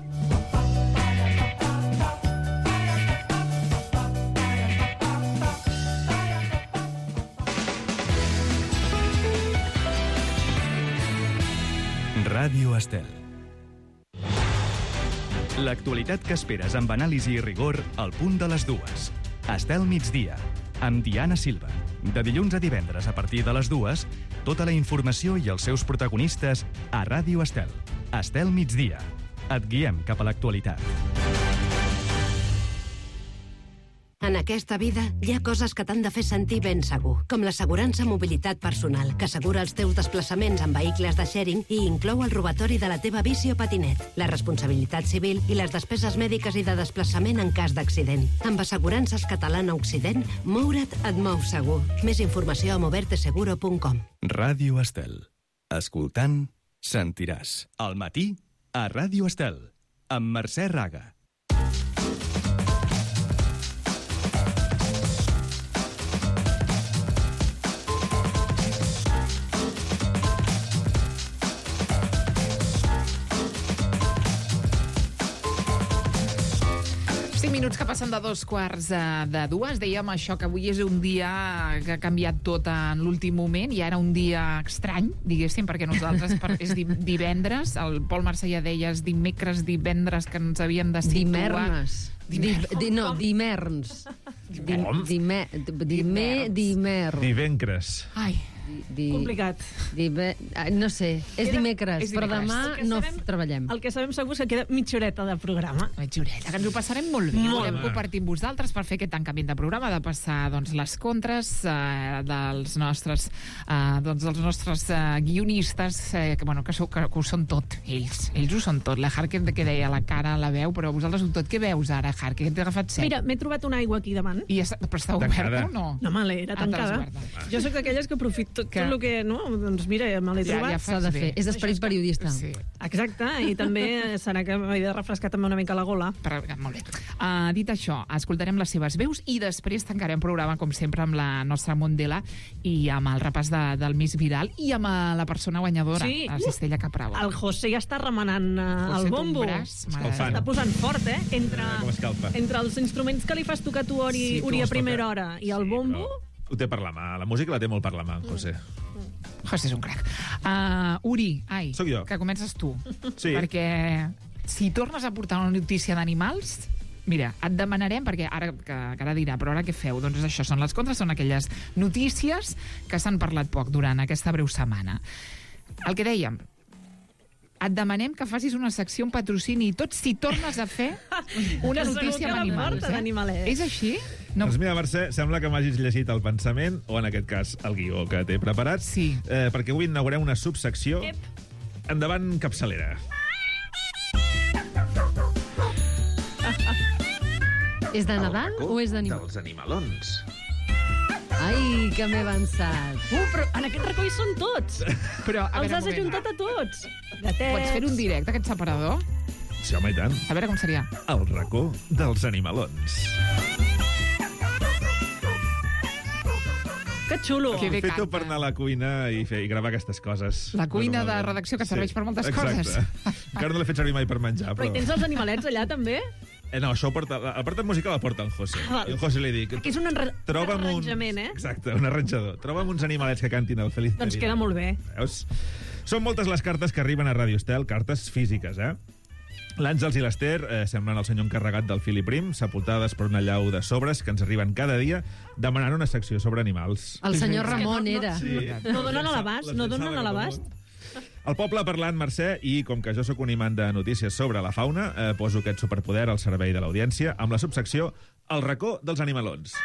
Ràdio Estel. L'actualitat que esperes amb anàlisi i rigor al punt de les dues. Estel migdia, amb Diana Silva. De dilluns a divendres a partir de les dues, tota la informació i els seus protagonistes a Ràdio Estel. Estel migdia. Et guiem cap a l'actualitat. En aquesta vida hi ha coses que t'han de fer sentir ben segur, com l'assegurança mobilitat personal, que assegura els teus desplaçaments en vehicles de sharing i inclou el robatori de la teva bici o patinet, la responsabilitat civil i les despeses mèdiques i de desplaçament en cas d'accident. Amb Assegurances Catalana Occident, moure't et mou segur. Més informació a moverte seguro punt com. Ràdio Estel. Escoltant, sentiràs. Al matí, a Ràdio Estel, amb Mercè Raga. Minuts que passen de dos quarts de dues. Dèiem això, que avui és un dia que ha canviat tot en l'últim moment i era un dia estrany, diguéssim, perquè nosaltres per, és divendres, el Pol Mercè ja deia és dimecres, divendres, que ens havíem de situar... Dimernes. Dimerns. Di, di, no, dimerns. Com? Dime, dime, dimerns. Divencres. Ai, Di, complicat. Di, no sé, és dimecres, és però demà no sabem, treballem. El que sabem segur és que queda mitja horeta de programa. Mitja horeta, que ens ho passarem molt bé. Molt Volem bé. compartir amb vosaltres per fer aquest tancament de programa, de passar doncs, les contres eh, dels nostres, eh, doncs, dels nostres eh, guionistes, eh, que, bueno, que, sou, que, que ho són tot, ells. Ells ho són tot. La Harker, que deia la cara, la veu, però vosaltres ho tot. Què veus ara, Harker? T'he agafat set. Mira, m'he trobat una aigua aquí davant. I està, però està oberta o no? No, me l'he, era tancada. Ah, jo soc d'aquelles que aprofito tot, que... tot el que... No? Doncs mira, me l'he trobat. Ja, ja s'ha de fer. És esperit periodista. Sí. Exacte, i també serà que m'he de refrescar també una mica la gola. Per, molt bé. Uh, dit això, escoltarem les seves veus i després tancarem programa, com sempre, amb la nostra Mondela i amb el repàs de, del Miss Viral i amb la persona guanyadora, sí. la Cistella Capravo. El José ja està remenant uh, el bombo. Està posant fort, eh? Entre, entre els instruments que li fas tocar tu, Ori, sí, Uri, a primera hora, i el sí, bombo... Però... Ho té per la mà. La música la té molt per la mà, José. Mm. José és un crac. Uh, Uri, ai, Soc jo. Que comences tu. Sí. Perquè si tornes a portar una notícia d'animals, mira, et demanarem, perquè ara, que, que ara dirà, però ara què feu? Doncs això, són les contres, són aquelles notícies que s'han parlat poc durant aquesta breu setmana. El que dèiem, et demanem que facis una secció en patrocini i tot si tornes a fer una notícia amb animals. Eh? És així? No. Doncs mira, Mercè, sembla que m'hagis llegit el pensament, o en aquest cas el guió que t'he preparat, sí. eh, perquè avui inaugurem una subsecció. Ep. Endavant, capçalera. És de Nadal o és d'animal? Dels animalons. Ai, que m'he avançat. Uh, però en aquest racó hi són tots. Però, Els has ajuntat a tots. Gatets. Pots fer un directe, aquest separador? Sí, home, i tant. A veure com seria. El racó dels animalons. Que xulo. Que bé Fet-ho canta. per anar a la cuina i, fer, i gravar aquestes coses. La cuina de redacció que serveix sí. per moltes Exacte. coses. Encara no l'he fet servir mai per menjar. Però, però hi tens els animalets allà, també? Eh, no, això ho porta... L'apartat musical el porta el José. Ah, I el José li dic... Que és un, enre... un arranjament, uns... eh? Exacte, un arranjador. Troba'm uns animalets que cantin el Feliz Doncs Navidad. queda molt bé. Veus? Són moltes les cartes que arriben a Ràdio Estel, cartes físiques, eh? L'Àngels i l'Ester eh, semblen el senyor encarregat del fil i prim, sepultades per una llau de sobres que ens arriben cada dia demanant una secció sobre animals. El senyor Ramon era. Sí. No donen a l'abast, no donen a l'abast. El poble parlant, Mercè, i com que jo sóc un imant de notícies sobre la fauna, eh, poso aquest superpoder al servei de l'audiència amb la subsecció El racó dels animalons.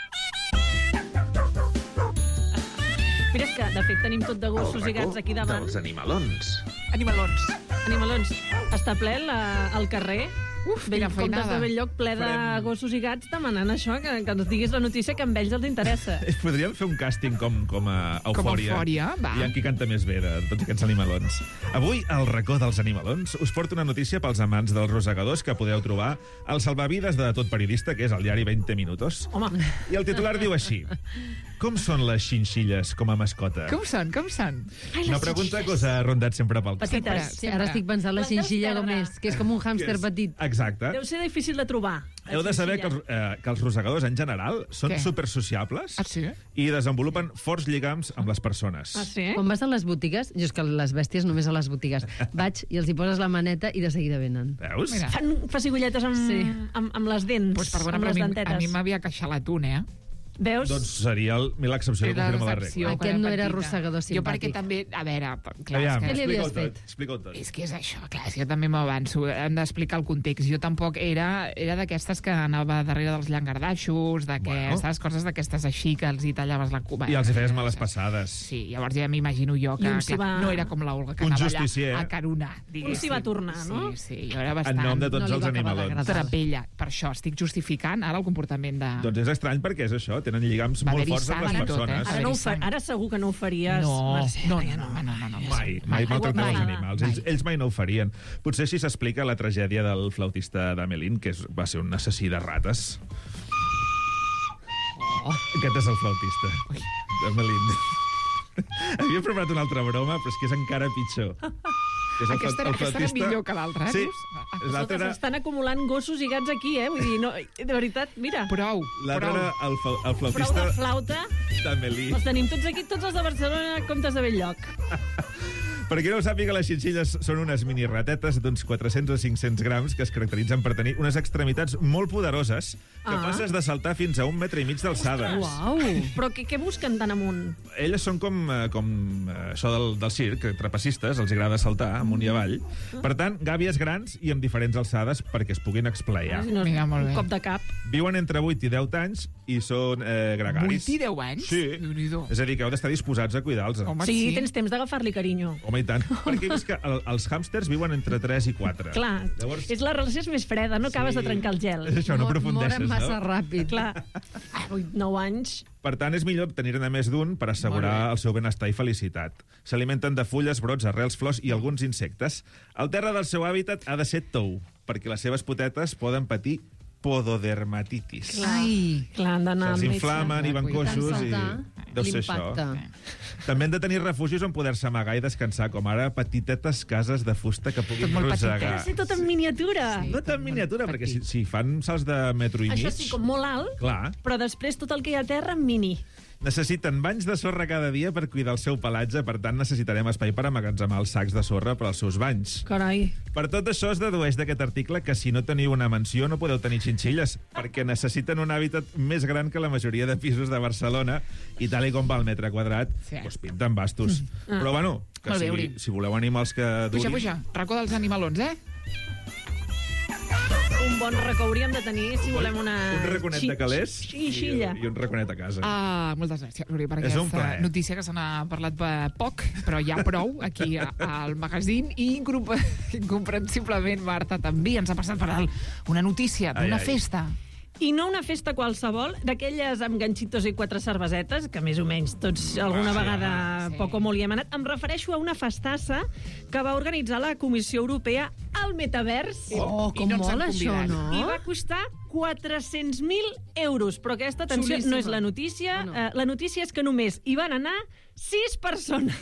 Mira, és que, de fet, tenim tot de gossos i gats aquí davant. Dels animalons. Animalons. Animalons. Està ple la, el carrer. Uf, Bell, quina feinada. comptes de Belllloc ple de Farem... gossos i gats demanant això, que, que ens diguis la notícia que a ells els interessa. Podríem fer un càsting com, com a Eufòria. Com a Eufòria, va. I en qui canta més bé de tots aquests animalons. Avui, al racó dels animalons, us porto una notícia pels amants dels rosegadors que podeu trobar al salvavides de tot periodista, que és el diari veinte minutos. Home. I el titular diu així: com són les xinxilles com a mascota? Com són, com són? Ai, Una pregunta que us ha rondat sempre pel cap. Petites. Sí, ara estic pensant la xinxilla com és, que és com un hàmster petit. Exacte. Deu ser difícil de trobar. Heu de saber que els, eh, que els rosegadors, en general, són Què? supersociables Ah, sí? i desenvolupen forts lligams amb les persones. Ah, sí? Quan vas a les botigues, jo és que les bèsties només a les botigues, vaig i els hi poses la maneta i de seguida venen. Veus? Mira. Fan pessigolletes amb, Sí. amb, amb les dents, Pues, perdona, amb però a les mi, dentetes. a mi m'havia queixat l'atún, eh? Veus? Doncs seria el, l'excepció que Era confirma la l'excepció, regla. Aquest no era petita. arrossegador Jo simpàtic. perquè també, a veure, clar, Aviam, és Què que... li havies explica-ho fet? tot, explica-ho tot. És que és això, clar, és que jo també m'avanço. Hem d'explicar el context. Jo tampoc era, era d'aquestes que anava darrere dels llangardaixos, d'aquestes Bueno. coses d'aquestes així que els hi tallaves la cuba. I els hi feies males passades. Sí, llavors ja m'imagino jo que, I un s'hi clar, va- no era com l'Olga, que Un anava justicier, allà eh? a caronar, diguéssim. Un s'hi va tornar, no? Sí, sí, jo era bastant... En nom de tots No li els va acabar animalons. d'agradar. Trapella. Per això estic justificant ara el comportament de... Doncs és estrany perquè és això, tenen lligams molt forts amb les persones. Ara, no fa, ara segur que no ho faries, no, Mercè. No, no, no, no, no, no. Mai, mai maltractar els animals. Ells, ells mai no ho farien. Potser si s'explica la tragèdia del flautista d'Amelín, que és, va ser un assassí de rates. Oh. Aquest és el flautista d'Amelín. Havia preparat una altra broma, però és que és encara pitjor. És el, aquesta, el aquesta era millor que l'altra, eh? Sí. Escolta, era... s'estan acumulant gossos i gats aquí, eh? Vull dir, no, de veritat, mira. Prou, l'altre era el, el flautista... Prou de flauta. D'Amelí. Els tenim tots aquí, tots els de Barcelona, comptes de Belllloc. Per qui no ho sàpiga, les xinxilles són unes mini ratetes d'uns quatre-cents o cinc-cents grams que es caracteritzen per tenir unes extremitats molt poderoses, capaces ah. de saltar fins a un metre i mig d'alçada. Uau! Però què, què busquen tan amunt? Elles són com, com això del, del circ, trapecistes, els agrada saltar amunt i avall. Per tant, gàbies grans i amb diferents alçades perquè es puguin esplaiar. No, Mira, molt bé. Un cop de cap. Viuen entre vuit i deu anys i són eh, gregaris. vuit i deu anys? Sí. És a dir, que heu d'estar disposats a cuidar-los. Sí, sí, tens temps d'agafar-li carinyo. Home, i tant. Perquè he vist que el, els hàmsters viuen entre tres i quatre. Clar, Llavors... és la relació és més freda, no acabes sí. de trencar el gel. És això, no aprofundeixes, no? Moren massa ràpid. Clar, vuit, nou anys... Per tant, és millor tenir-ne més d'un per assegurar el seu benestar i felicitat. S'alimenten de fulles, brots, arrels, flors i alguns insectes. El terra del seu hàbitat ha de ser tou, perquè les seves potetes poden patir pododermatitis. Ai, clar, han d'anar Se'ls inflamen i van coixos i... Deu ser això. També han de tenir refugis on poder-se amagar i descansar, com ara petitetes cases de fusta que puguin rosegar. Sí, tot en miniatura. Sí, no tan miniatura, perquè si, si fan salts de metro i mig... Això sí, com molt alt, clar. Però després tot el que hi ha a terra en mini. Necessiten banys de sorra cada dia per cuidar el seu pelatge, per tant necessitarem espai per amagatzemar els sacs de sorra per als seus banys. Carai. Per tot això es dedueix d'aquest article que si no teniu una mansió no podeu tenir xinxilles, perquè necessiten un hàbitat més gran que la majoria de pisos de Barcelona i tal i com va el metre quadrat, sí. doncs pinten bastos. Mm. Ah. Però bueno, que si, si voleu animals que durin... Puja, puja, racó dels animalons, eh? Un bon racó hauríem de tenir si volem una... Un raconet de calés i, i, i un raconet a casa. Ah, moltes gràcies, Luri, per aquesta notícia que se n'ha parlat poc, però ja prou aquí al magazín i incomprensiblement, Marta, també ens ha passat per alt una notícia d'una festa. I no una festa qualsevol, d'aquelles amb ganxitos i quatre cervesetes, que més o menys tots alguna vegada sí. poc o molt hi hem anat. Em refereixo a una festassa que va organitzar la Comissió Europea al Metavers. Oh, com no mola això, no? I va costar quatre-cents mil euros. Però aquesta, atenció, Solíssima. no és la notícia. No. Uh, la notícia és que només hi van anar sis persones.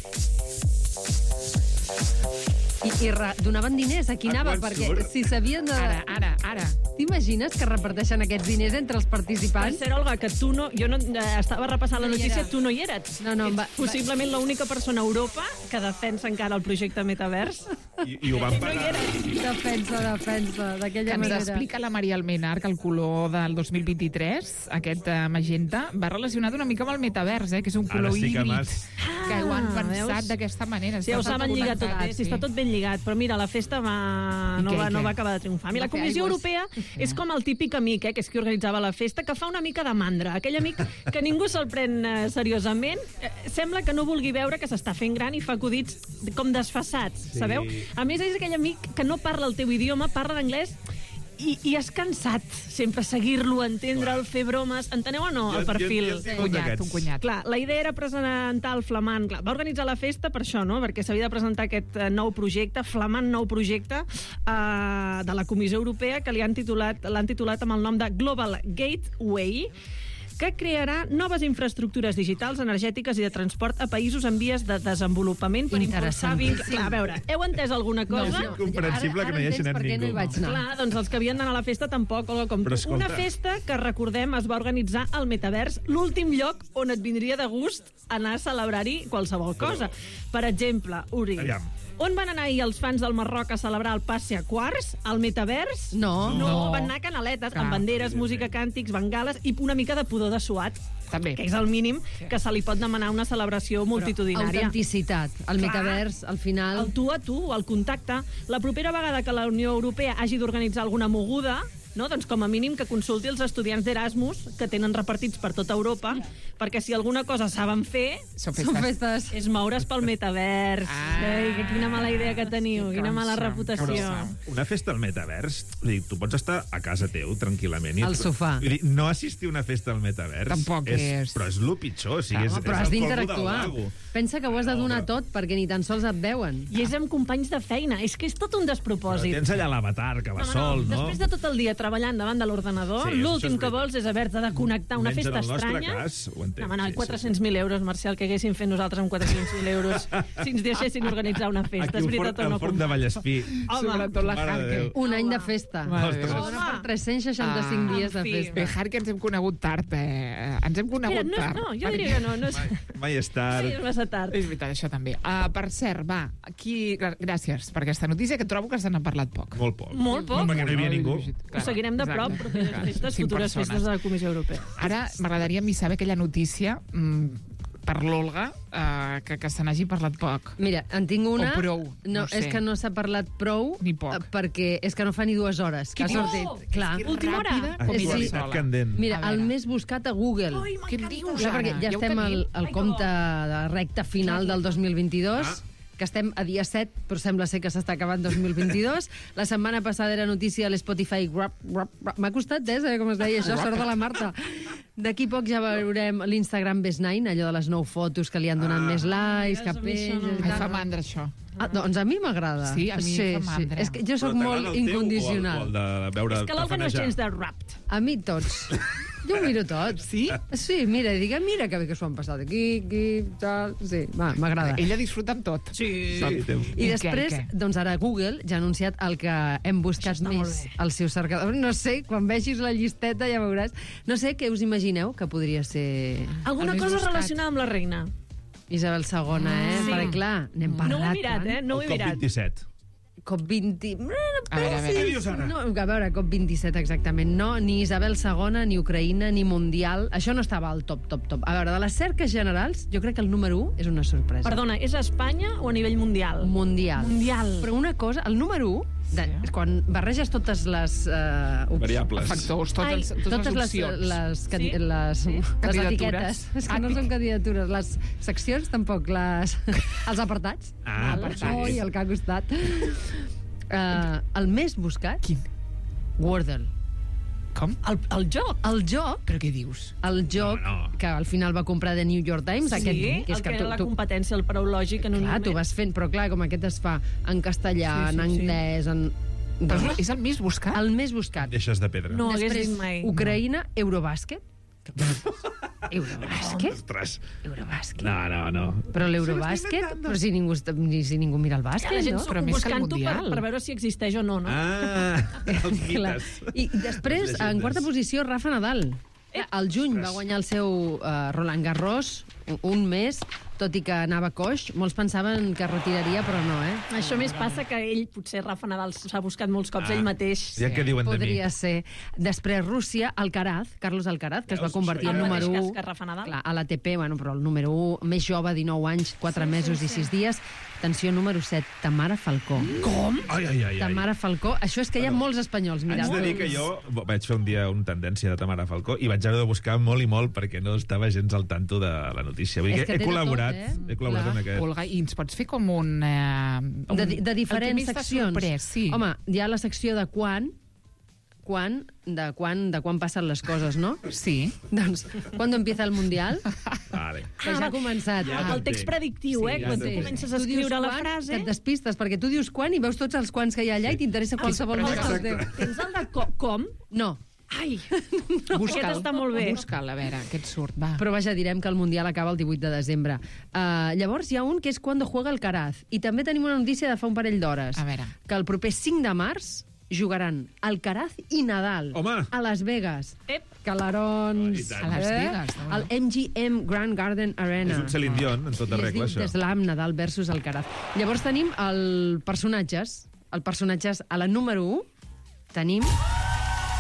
I, i re, donaven diners, a qui anava? Perquè surt? si s'havien de... Ara, ara, ara. T'imagines que reparteixen aquests diners entre els participants? Per ser, Olga, que tu no... Jo no, eh, estava repassant la no notícia, tu no hi eres. No, no, va, possiblement l'única persona a Europa que defensa encara el projecte Metavers. I, i ho van pagar. No defensa, defensa, d'aquella manera. Ens explica la Maria Almenar que el color del dos mil vint-i-tres, aquest uh, magenta, va relacionat una mica amb el Metavers, eh, que és un color sí híbrid, que, ah, que ho han pensat d'aquesta manera. Sí, ho saben lligar tot bé, sí. Està tot ben lligat, però mira, la festa va... no, va, no va acabar de triomfar. Mira, la Comissió Europea és com el típic amic, eh, que és qui organitzava la festa, que fa una mica de mandra. Aquell amic que ningú se'l pren eh, seriosament, eh, sembla que no vulgui veure que s'està fent gran i fa acudits com desfassats, sí. sabeu? A més, és aquell amic que no parla el teu idioma, parla d'anglès i, i és cansat sempre seguir-lo, entendre'l, fer bromes. Enteneu o no el perfil? Jo, jo, jo un cunyat, un cunyat. Clar, la idea era presentar el flamant. Clar, va organitzar la festa per això, no? Perquè s'havia de presentar aquest nou projecte, flamant nou projecte eh, de la Comissió Europea, que li han titulat, l'han titulat amb el nom de Global Gateway, que crearà noves infraestructures digitals, energètiques i de transport a països en vies de desenvolupament per impulsar... Clar, a veure, heu entès alguna cosa? No, és incomprensible que no hi hagi anat ningú. No hi Clar, doncs els que havien d'anar a la festa tampoc, o com una festa que, recordem, es va organitzar al Metavers, l'últim lloc on et vindria de gust anar a celebrar-hi qualsevol cosa. Per exemple, Uri... Aviam. On van anar ahir els fans del Marroc a celebrar el Passe a Quarts? Al Metavers? No. No, no. Van anar a canaletes, amb banderes, música, càntics, bengales i una mica de pudor de suat. També. Que és el mínim sí. que se li pot demanar una celebració multitudinària. Autenticitat. El Metavers, al final... El tu a tu, el contacte. La propera vegada que la Unió Europea hagi d'organitzar alguna moguda, no? Doncs com a mínim que consulti els estudiants d'Erasmus que tenen repartits per tota Europa, perquè si alguna cosa saben fer... Són festes. Són festes. És moure's pel metavers. Ah. Ei, que quina mala idea que teniu, quina mala reputació. Una festa al metavers, dir, tu pots estar a casa teu tranquil·lament. Al sofà. Dir, no assistir a una festa al metavers... Tampoc és... és... Però és el pitjor, o sigui, és, però és has el d'interactuar. polvo del lago. Pensa que ho has de donar tot perquè ni tan sols et veuen. I és amb companys de feina. És que és tot un despropòsit. Però tens allà l'avatar, que va no, no, sol, no? Després de tot el dia treballant davant de l'ordenador, sí, l'últim que vols és haver-te de connectar una Menys festa en el nostre estranya. cas, ho entenc. No, no, sí, quatre-cents mil euros, Marcial, que haguéssim fet nosaltres amb quatre-cents mil euros si ens deixessin organitzar una festa. Aquí és veritat o no? al forn de Vallespí. Sobretot la Harker. Un any de festa. Ostres. tres-cents seixanta-cinc Ah, dies de Bé, festa. Harker, ens hem conegut tard, eh? Ens hem conegut Mira, no, tard. no, jo diria que no. no és... Mai, mai és tard. Sí, és massa tard. És veritat, això també. Uh, per cert, va, aquí... Gràcies per aquesta notícia, que trobo que se n'ha parlat poc. Molt poc. Molt poc. Perquè no hi havia ningú. Ho seguirem de prop, properes festes, Cinc futures persones. festes de la Comissió Europea. Ara m'agradaria a mi saber aquella notícia mm, per l'Olga, uh, que, que se n'hagi parlat poc. Mira, en tinc una... O prou, No, no sé. és que no s'ha parlat prou Ni poc. eh, perquè és que no fa ni dues hores que ha Què sortit. dius? Clar. És que Última hora? ràpida com Sí. qualsevol. Candent. Mira, A el veure. més buscat a Google. Ai, Què em dius, Clar, perquè ara? ja ho estem al, tenim? al compte de recta final del dos mil vint-i-dos, Ah. que estem a dia set, però sembla ser que s'està acabant dos mil vint-i-dos. La setmana passada era notícia a l'Spotify. Rap, rap, rap. M'ha costat, eh, saber com es deia això, sort de la Marta. D'aquí poc ja veurem l'Instagram Best Nine, allò de les nou fotos que li han donat ah. més likes, Mira, que a mi això no penges... i Ai, tal. fa mandra, això. Ah, doncs a mi m'agrada. Sí, a mi sí, fa mandra. Sí. És que jo sóc Però molt t'agrada el teu incondicional. o el, o el de veure, És que l'Olga no és tafanejar? gens de rapt. A mi tots. Jo ho miro tot. Sí? Sí, mira, i digue, mira que bé que s'ho han passat aquí, aquí, tal... Sí, va, m'agrada. Ella disfruta amb tot. Sí. Sí, té- I I després, què, què? doncs ara Google ja ha anunciat el que hem buscat Això està molt més bé. al seu cercador. No sé, quan vegis la llisteta ja veuràs. No sé què us imagineu que podria ser Alguna El més cosa buscat. relacionada amb la reina. Isabel segona, eh? Sí. Perquè, clar, n'hem parlat No ho he mirat, tant. eh? No ho he El COP mirat. vint-i-set. COP vint... A veure, a veure. Què dius ara? No, a veure, COP vint-i-set exactament. No, ni Isabel segona, ni Ucraïna, ni Mundial. Això no estava al top, top, top. A veure, de les cerques generals, jo crec que el número u és una sorpresa. Perdona, és a Espanya o a nivell mundial? Mundial. Mundial. Però una cosa, el número u, de, Sí. quan barreges totes les... Uh, Variables. Factors, tots Ai, els, totes, totes les les, opcions. les, Sí? sí? les, Sí? les Candidatures. etiquetes. És que Ah, no dic- són candidatures, les seccions tampoc, les, els apartats. Ah, Val? sí. Oi, el que ha costat. Uh, el més buscat? Quin? Wordle. Com? El, el joc. El joc, Però què dius? el joc No, no. que al final va comprar The New York Times, Sí, aquest, el que era la competència, el prou lògic en un clar, moment. tu vas fent, però clar, com aquest es fa en castellà, Sí, sí, en sí. anglès, en... Però Doncs, és el més buscat? el més buscat. Deixes de pedra. No hagués Després, dit mai. Ucraïna, Eurobàsquet. Eurobàsquet? Ostres. Eurobàsquet. No, no, no. Però l'Eurobàsquet, però si ningú, està- ni, si ningú mira el Ja, bàsquet, la gent no? Però s'ho més que el buscant-ho per, Mundial. per veure si existeix o no, no? Ah, els Clar. mites. I després, Les en llegendes. quarta posició, Rafa Nadal. Al juny va guanyar el seu uh, Roland Garros, un- un mes, tot i que anava coix. Molts pensaven que es retiraria, però no, eh? Això més passa que ell, potser Rafa Nadal s'ha buscat molts cops Ah. ell mateix. Ja què diuen de mi? Podria ser. Després, Rússia, Alcaraz, Carlos Alcaraz, que es va Veus? convertir en El número mateix u. cas que Rafa Nadal. Clar, a l'A T P, bueno, però el número u, més jove, dinou anys, quatre mesos i sis dies. Atenció, número set, Tamara Falcó. Com? Ai, ai, ai, ai. Tamara Falcó. Això és que hi ha molts espanyols mirant. Haig de dir que jo vaig fer un dia una tendència de Tamara Falcó i vaig haver de buscar molt i molt perquè no estava gens al tanto de la notícia. Vull dir És que que he té de col·laborat, tot, eh? he col·laborat Clar. en aquest. Olga, i ens pots fer com un... Eh, un De, di- de diferents el que més t'ha seccions. sorprès, sí. Home, hi ha la secció de quan, quan, de quan, de quan passen les coses, no? Sí. Doncs, quan empieza el Mundial? Vale. Que ja ha començat. Ja el text t'entenc. predictiu, eh? Sí, ja Quan tu t'entenc. comences a Tu dius escriure la quan, frase... que et despistes, perquè tu dius quan i veus tots els quants que hi ha allà i t'interessa qualsevol però més que el exacte. teu. Tens el de co com? No. Ai, Busca'l. aquest està molt bé. Busca'l, a veure, què et surt, va. Però vaja, direm que el Mundial acaba el divuit de desembre. Uh, llavors hi ha un que és Cuando juega Alcaraz. I també tenim una notícia de fa un parell d'hores. A veure. Que el proper cinc de març jugaran Alcaraz i Nadal Home! a Las Vegas. Ep. Calarons. Oh, i tant. A Las Vegas, no? Al M G M Grand Garden Arena. És un Celine Dion, en tota I es regla, diu això. The Slam, Nadal versus Alcaraz. Llavors tenim el personatges. El personatges a la número u tenim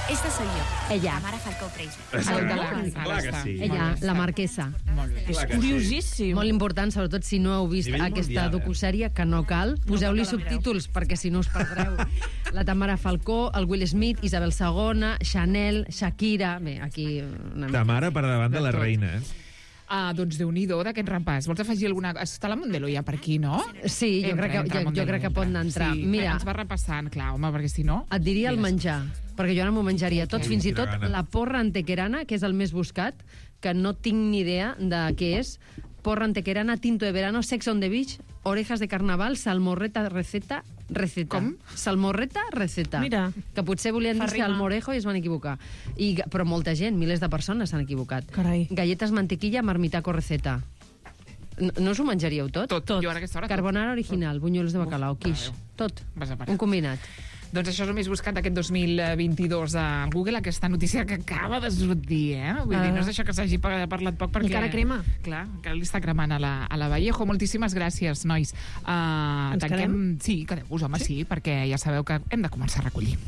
Esta soy yo. Ella. Tamara Falcó Preisler. Clar que sí. Ella, la marquesa. Molt bé. És curiosíssim. Molt important, sobretot si no heu vist Nivell aquesta mundial, eh? docusèrie, que no cal. Poseu-li cal, la mireu. subtítols, perquè si no us perdreu. La Tamara Falcó, el Will Smith, Isabel segona, Chanel, Shakira... Bé, aquí... Una mica. Ta mare per davant de la tot. reina, eh? Ah, doncs Déu-n'hi-do d'aquest repàs. Vols afegir alguna cosa? Està la Mondelo ja per aquí, no? Sí, jo crec que- jo- jo Mondelo, crec que pot anar a entrar. Sí, Mira. ens va repassant, clar, home, perquè si no... Et diria el Digues. menjar, perquè jo ara m'ho menjaria tot, Ui, fins i quina tot gana. la porra antequerana, que és el més buscat, que no tinc ni idea de què és. Porra antequerana, tinto de verano, sex on the beach, orejas de carnaval, salmorreta receta, receta. Com? Salmorreta receta. Mira. Que potser volien Fa dir rima. salmorejo i es van equivocar. I, però molta gent, milers de persones s'han equivocat. Carai. Galletes mantequilla, marmitaco receta. No, no us ho menjaríeu tot? Tot, tot. Jo ara a aquesta hora... tot. Carbonara original, bunyols de bacalao, quiche, tot. Vas a parar. Un combinat. Doncs això és el més buscat d'aquest dos mil vint-i-dos a Google, aquesta notícia que acaba de sortir, eh? Vull dir, no és això que s'hagi pa- parlat poc perquè... Encara crema. Clar, encara li està cremant a la, a la Vallejo. Moltíssimes gràcies, nois. Uh, Ens tanquem... quedem? Sí, quedeu-vos, home, sí? sí, perquè ja sabeu que hem de començar a recollir.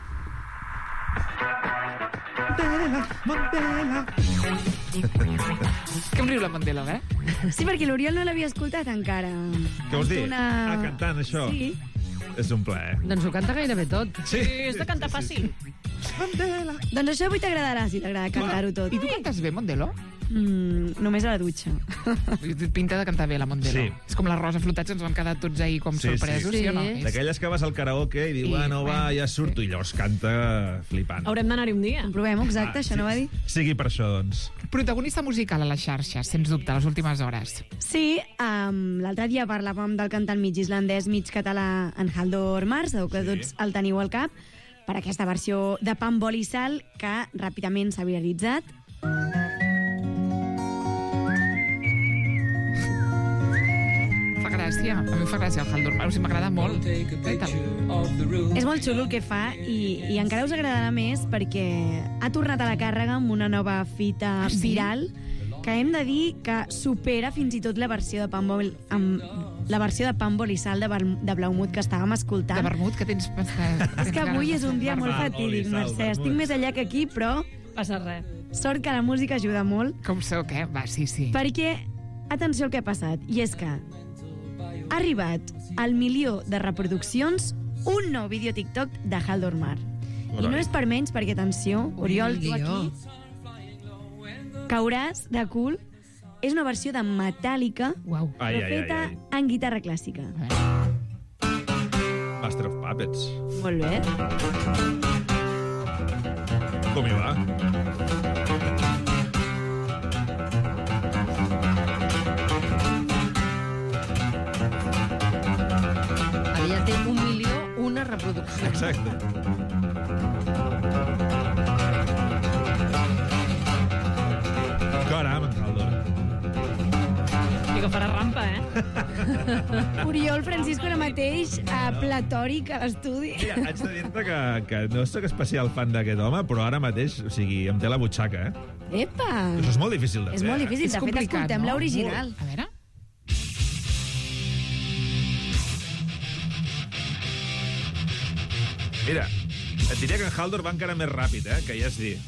Mandela, Mandela. Que em riu la Mandela, eh? Sí, perquè l'Oriol no l'havia escoltat encara. Què vols dir? Una... Ah, cantant, això? Sí. És un plaer. Doncs ho canta gairebé tot. Sí. És de cantar fàcil. Mandela. Doncs això avui t'agradarà, si t'agrada cantar-ho tot. I tu cantes bé, Mondelo? Mm, només a la dutxa. Pinta de cantar bé, la Mondelo. Sí. És com la Rosa Flotats, ens vam quedar tots ahir com Sí, sorpresos, sí. sí, o no? Sí. D'aquelles que vas al karaoke i diu, I, ah, no va, bueno, ja surto, i llavors canta flipant. Haurem d'anar-hi un dia. Provem-ho, exacte, això sí, no va dir? Sigui per això, doncs. Protagonista musical a les xarxes, sens dubte, les últimes hores. Sí, um, l'altre dia parlàvem del cantant mig islandès, mig català, en Haldor Mar, segur que Sí. tots el teniu al cap, per aquesta versió de Pa amb oli i sal, que ràpidament s'ha viralitzat. Fa gràcia, a mi em fa gràcia el Haldor Mar, o sigui, m'agrada molt. Tal. És molt xulo el que fa i, i encara us agradarà més perquè ha tornat a la càrrega amb una nova fita Ah, sí? viral que hem de dir que supera fins i tot la versió de Pa amb oli, amb la versió de Pa amb oli i sal de, Bar- de Blaumut que estàvem escoltant. De vermut, que tens... És que avui és un dia molt Vermut, oli, fatídic, sal, Mercè. vermut. Estic més allà que aquí, però Passa res. sort que la música ajuda molt. Com sóc, eh? Va, sí, sí. Perquè, atenció al que ha passat, i és que ha arribat al milió de reproduccions un nou vídeo TikTok de Haldor Mar. I no és per menys, perquè, atenció, Oriol, tu aquí cauràs de cul. És una versió de Metallica, Uau. Ai, però ai, ai, feta ai. en guitarra clàssica. Master of Puppets. Molt bé. Com hi va? Ara ja té un milió, una reproducció. Exacte. Caram, en Haldor. I que farà rampa, eh? Oriol Francisco ara mateix a platòric a l'estudi. Mira, haig de dir-te que, que no sóc especial fan d'aquest home, però ara mateix, o sigui, em té la butxaca, eh? Epa! Això és molt difícil de És fer. molt eh? difícil. És De fet, complicat, escoltem no? l'original. A veure... Mira, et diria que en Haldor va encara més ràpid, eh? Que ja és dir,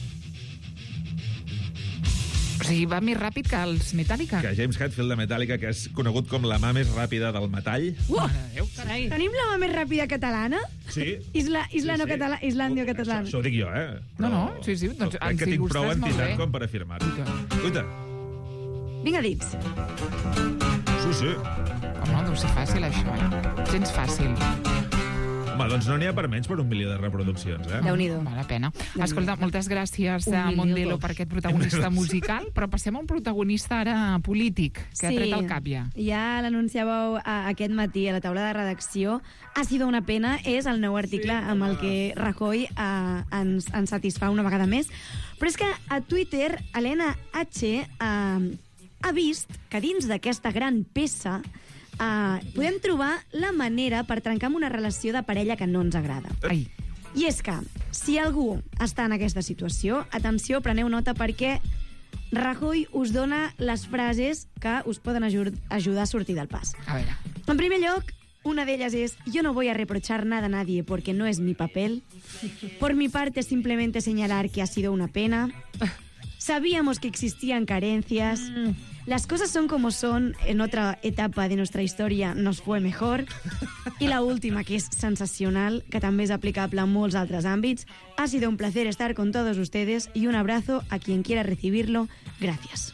O sigui, va més ràpid que els Metallica. que James Hetfield de Metallica, que és conegut com la mà més ràpida del metall. Uh! Mare de Déu. Carai. Tenim la mà més ràpida catalana? Sí. Isla, islano Sí, sí. català, islandio Això, català. això ho dic jo, eh? No, no, sí, sí, doncs crec ens que tinc il·lustres prou molt entitat bé. com per afirmar-ho. I tant. Uita. Vinga, dits. Sí, sí. Home, deu ser fàcil, això, eh? Gens fàcil. Home, doncs no n'hi ha per menys per un milió de reproduccions, eh? Déu-n'hi-do. Val la pena. Escolta, moltes gràcies Un a milió Mondelo dos. per aquest protagonista musical, però passem a un protagonista ara polític, que ha tret el cap ja. Ja l'anunciàveu a- aquest matí a la taula de redacció. Ha sido una pena és el nou article amb el que Rajoy eh, ens, ens satisfà una vegada més. Però és que a Twitter, Helena H. Eh, ha vist que dins d'aquesta gran peça Uh, podem trobar la manera per trencar amb una relació de parella que no ens agrada. Ai. I és que, si algú està en aquesta situació, atenció, preneu nota perquè Rajoy us dona les frases que us poden ajud ajudar a sortir del pas. A veure. En primer lloc, Una de ellas es: yo no voy a reprochar nada a nadie porque no es mi papel. Por mi parte, simplemente señalar que ha sido una pena. Sabíamos que existían carencias. Las cosas son como son. En otra etapa de nuestra historia nos fue mejor. Y la última, que es sensacional, que també és aplicable a molts altres àmbits. Ha sido un placer estar con todos ustedes y un abrazo a quien quiera recibirlo. Gracias.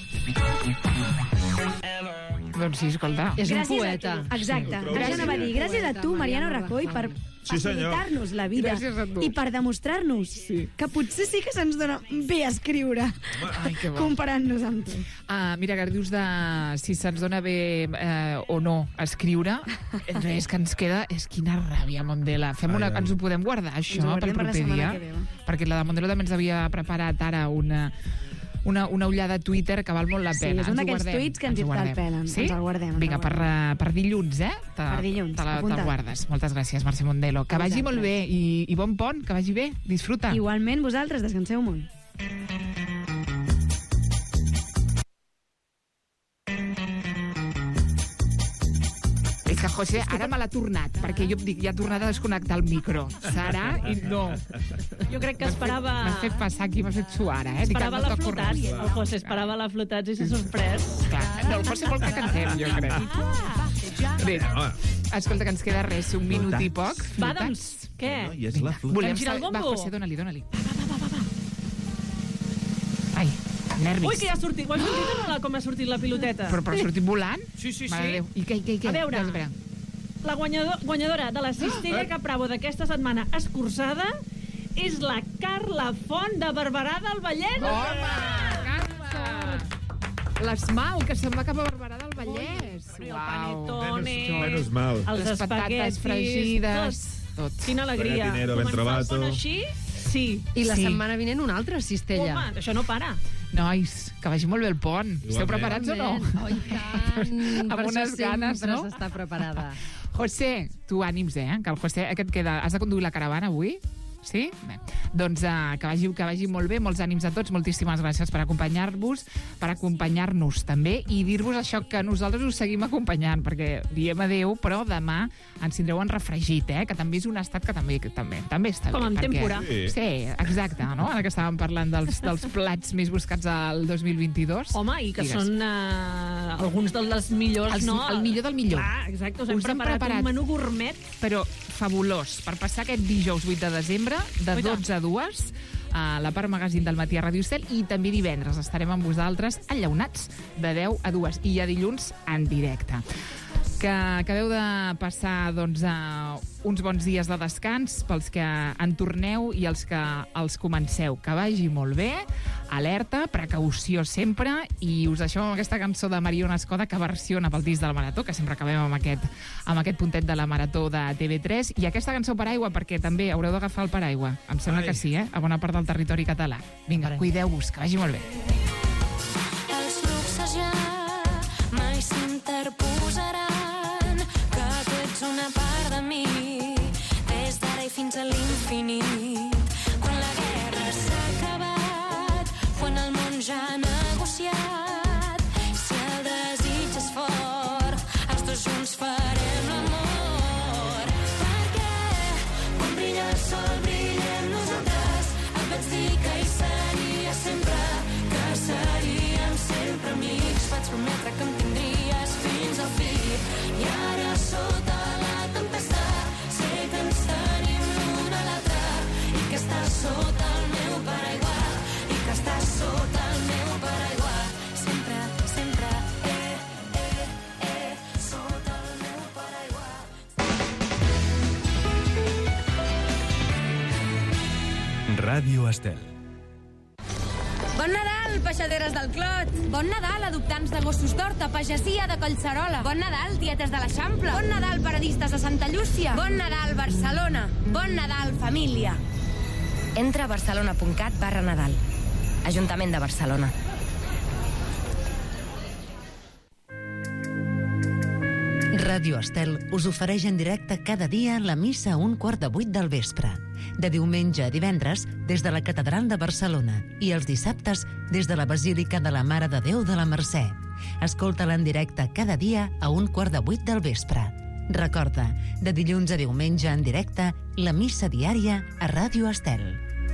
Doncs sí, escolta. És un Gràcies poeta. a tu. Exacte. Això anava a dir. Gràcies a tu, Mariano Rajoy, per Sí, senyor. facilitar-nos la vida Gràcies a tu. i per demostrar-nos Sí. que potser sí que se'ns dona bé escriure, Ai, que bo. comparant-nos amb tu. Uh, mira, que dius de si se'ns dona bé eh, o no escriure, res que ens queda és quina ràbia, Mondela. Fem una, Ai, ai. ens ho podem guardar, això, Ens ho pel guardem per la proper setmana dia? que ve. Perquè la de Mondela també ens havia preparat ara una, una, una ullada a Twitter que val molt la Sí, pena. és un Ens ho d'aquells guardem, tuits que ens ho te'l guardem. pelen. Sí? Ens el guardem, ens Vinga, el per, guardem. eh, per dilluns, eh? Te, Per dilluns, te la, apunta't. te'l guardes. Moltes gràcies, Mercè Mondelo. Que vagi molt bé i, i bon pont, que vagi bé. Disfruta. Igualment, vosaltres, descanseu molt. És que, José, ara me l'ha tornat, perquè jo dic, ja ha tornat a desconnectar el micro. Serà i no. Jo crec que esperava... M'has fet passar aquí, m'has fet suar, ara, eh? Dic, Esperava no la toco flotats. res. El José esperava la flotats i s'ha sorprès. Clar, no, el José vol que cantem, jo crec. Bé, escolta, que ens queda res, un minut i poc. Va, Flotats. doncs, què? No, i és la flota. Volem Fem girar el saber- bombo? Va, José, dóna-li, dóna-li. Ai, nervis. Ui, que ja ha sortit. Ho has sentit o no, la- com ha sortit la piloteta? Però, però ha sortit volant? Sí, sí, Mare de sí. Déu. I què, i què, i què? A veure. Espera, espera. La guanyador, guanyadora de la cistella Ah, Capravo d'aquesta setmana escurçada és la Carla Font de Barberà del Vallès. Home, Carme! L'esmal, que se'n va cap a Barberà del Vallès. Bueno, i el panetone, Menys mal. els Les patates espaguetis, fregides, tot. tot. Quina alegria. Spaghettinero ben Començar el trovato. pont així, sí. I la Sí. setmana vinent una altra cistella. Home, això no para. Nois, que vagi molt bé el pont. Esteu preparats o no? Oh, i tant. Amb Per unes això ganes, sempre no? s'està preparada. José, tu ànims, eh? Que el José, aquest queda... Has de conduir la caravana avui? Sí? Bé. Doncs uh, que, vagi, que vagi molt bé, molts ànims a tots, moltíssimes gràcies per acompanyar-vos, per acompanyar-nos també, i dir-vos això, que nosaltres us seguim acompanyant, perquè diem adeu, però demà ens tindreu en refregit, eh? Que també és un estat que també que també, també està Com bé. en perquè- tempura. Sí. Sí, exacte, no? Ara que estàvem parlant dels, dels plats més buscats al dos mil vint-i-dos. Home, i que Digues. són uh, alguns dels millors, Els- no? el millor del millor. Ah, exacte, us hem Us hem preparat, preparat. un menú gourmet. Però fabulós, per passar aquest dijous vuit de desembre, de Oita. dotze a dues, a la part magazín del matí a Ràdio Estel, i també divendres estarem amb vosaltres enllaunats de deu a dues, i ja dilluns en directe. Que acabeu de passar doncs, a uns bons dies de descans pels que en torneu i els que els comenceu. Que vagi molt bé, alerta, precaució sempre, i us deixem amb aquesta cançó de Mariona Escoda que versiona pel disc de la Marató, que sempre acabem amb aquest, amb aquest puntet de la Marató de T V tres, i aquesta cançó paraigua, perquè també haureu d'agafar el paraigua. Em sembla Ai. que sí, eh? A bona part del territori català. Vinga, cuideu-vos, que vagi molt bé. Els luxes ja mai s'interposaran, que tu ets una part de mi, des d'ara i fins a l'infinit. Quan la guerra s'ha acabat, quan el món ja ha negociat, si el desig és fort, els dos junts farem l'amor. Perquè quan brilla el sol brillem nosaltres, et vaig dir que hi seria sempre, que seríem sempre amics. Vaig prometre que em tindries fins al fi, i ara sota la tempesta sé que ens tenim l'un a l'altre, i que estàs sota el meu paraigua, i que estàs sota el meu paraigua, sempre, sempre, eh, eh, eh, sota el meu paraigua. Ràdio Estel. Bon Nadal, peixaderes del Clot! Bon Nadal, adoptants de gossos d'Horta, pagesia de Collserola! Bon Nadal, tietes de l'Eixample! Bon Nadal, paradistes de Santa Llúcia! Bon Nadal, Barcelona! Bon Nadal, família! Entra a barcelona.cat barra Nadal. Ajuntament de Barcelona. Ràdio Estel us ofereix en directe cada dia la missa a un quart de vuit del vespre. De diumenge a divendres, des de la Catedral de Barcelona, i els dissabtes, des de la Basílica de la Mare de Déu de la Mercè. Escolta-la en directe cada dia a un quart de vuit del vespre. Recorda, de dilluns a diumenge en directe, la missa diària a Ràdio Estel.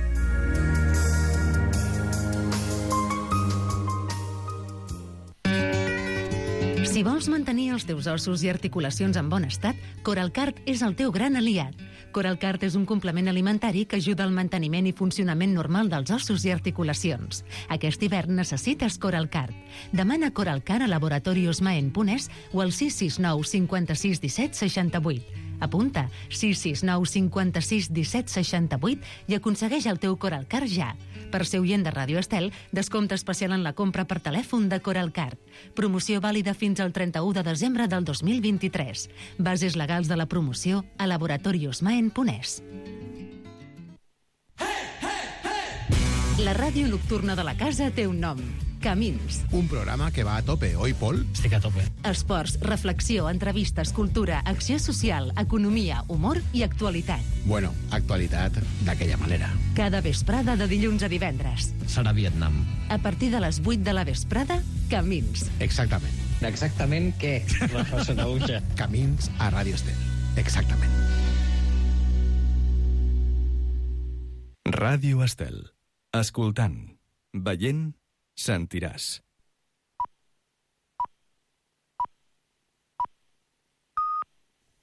Si vols mantenir els teus ossos i articulacions en bon estat, Coralcart és el teu gran aliat. Coralcart és un complement alimentari que ajuda al manteniment i funcionament normal dels ossos i articulacions. Aquest hivern necessites Coralcart. Demana Coralcart a Laboratorios Maen Punès o al sis sis nou cinquanta-sis disset seixanta-vuit. Apunta sis sis nou cinquanta-sis disset seixanta-vuit i aconsegueix el teu Coralcart ja. Per ser oient de Ràdio Estel, descompte especial en la compra per telèfon de Coralcart. Promoció vàlida fins al trenta-u de desembre del dos mil vint-i-tres. Bases legals de la promoció a Laboratorios Maen Punès. La ràdio nocturna de la casa té un nom. Camins. Un programa que va a tope, oi, Pol? Sí que a tope. Esports, reflexió, entrevistes, cultura, acció social, economia, humor i actualitat. Bueno, actualitat d'aquella manera. Cada vesprada de dilluns a divendres. Serà Vietnam. A partir de les vuit de la vesprada, Camins. Exactament. Exactament què? Rafa Nauja. Camins a Ràdio Estel. Exactament. Ràdio Estel. Escoltant, veient, sentiràs.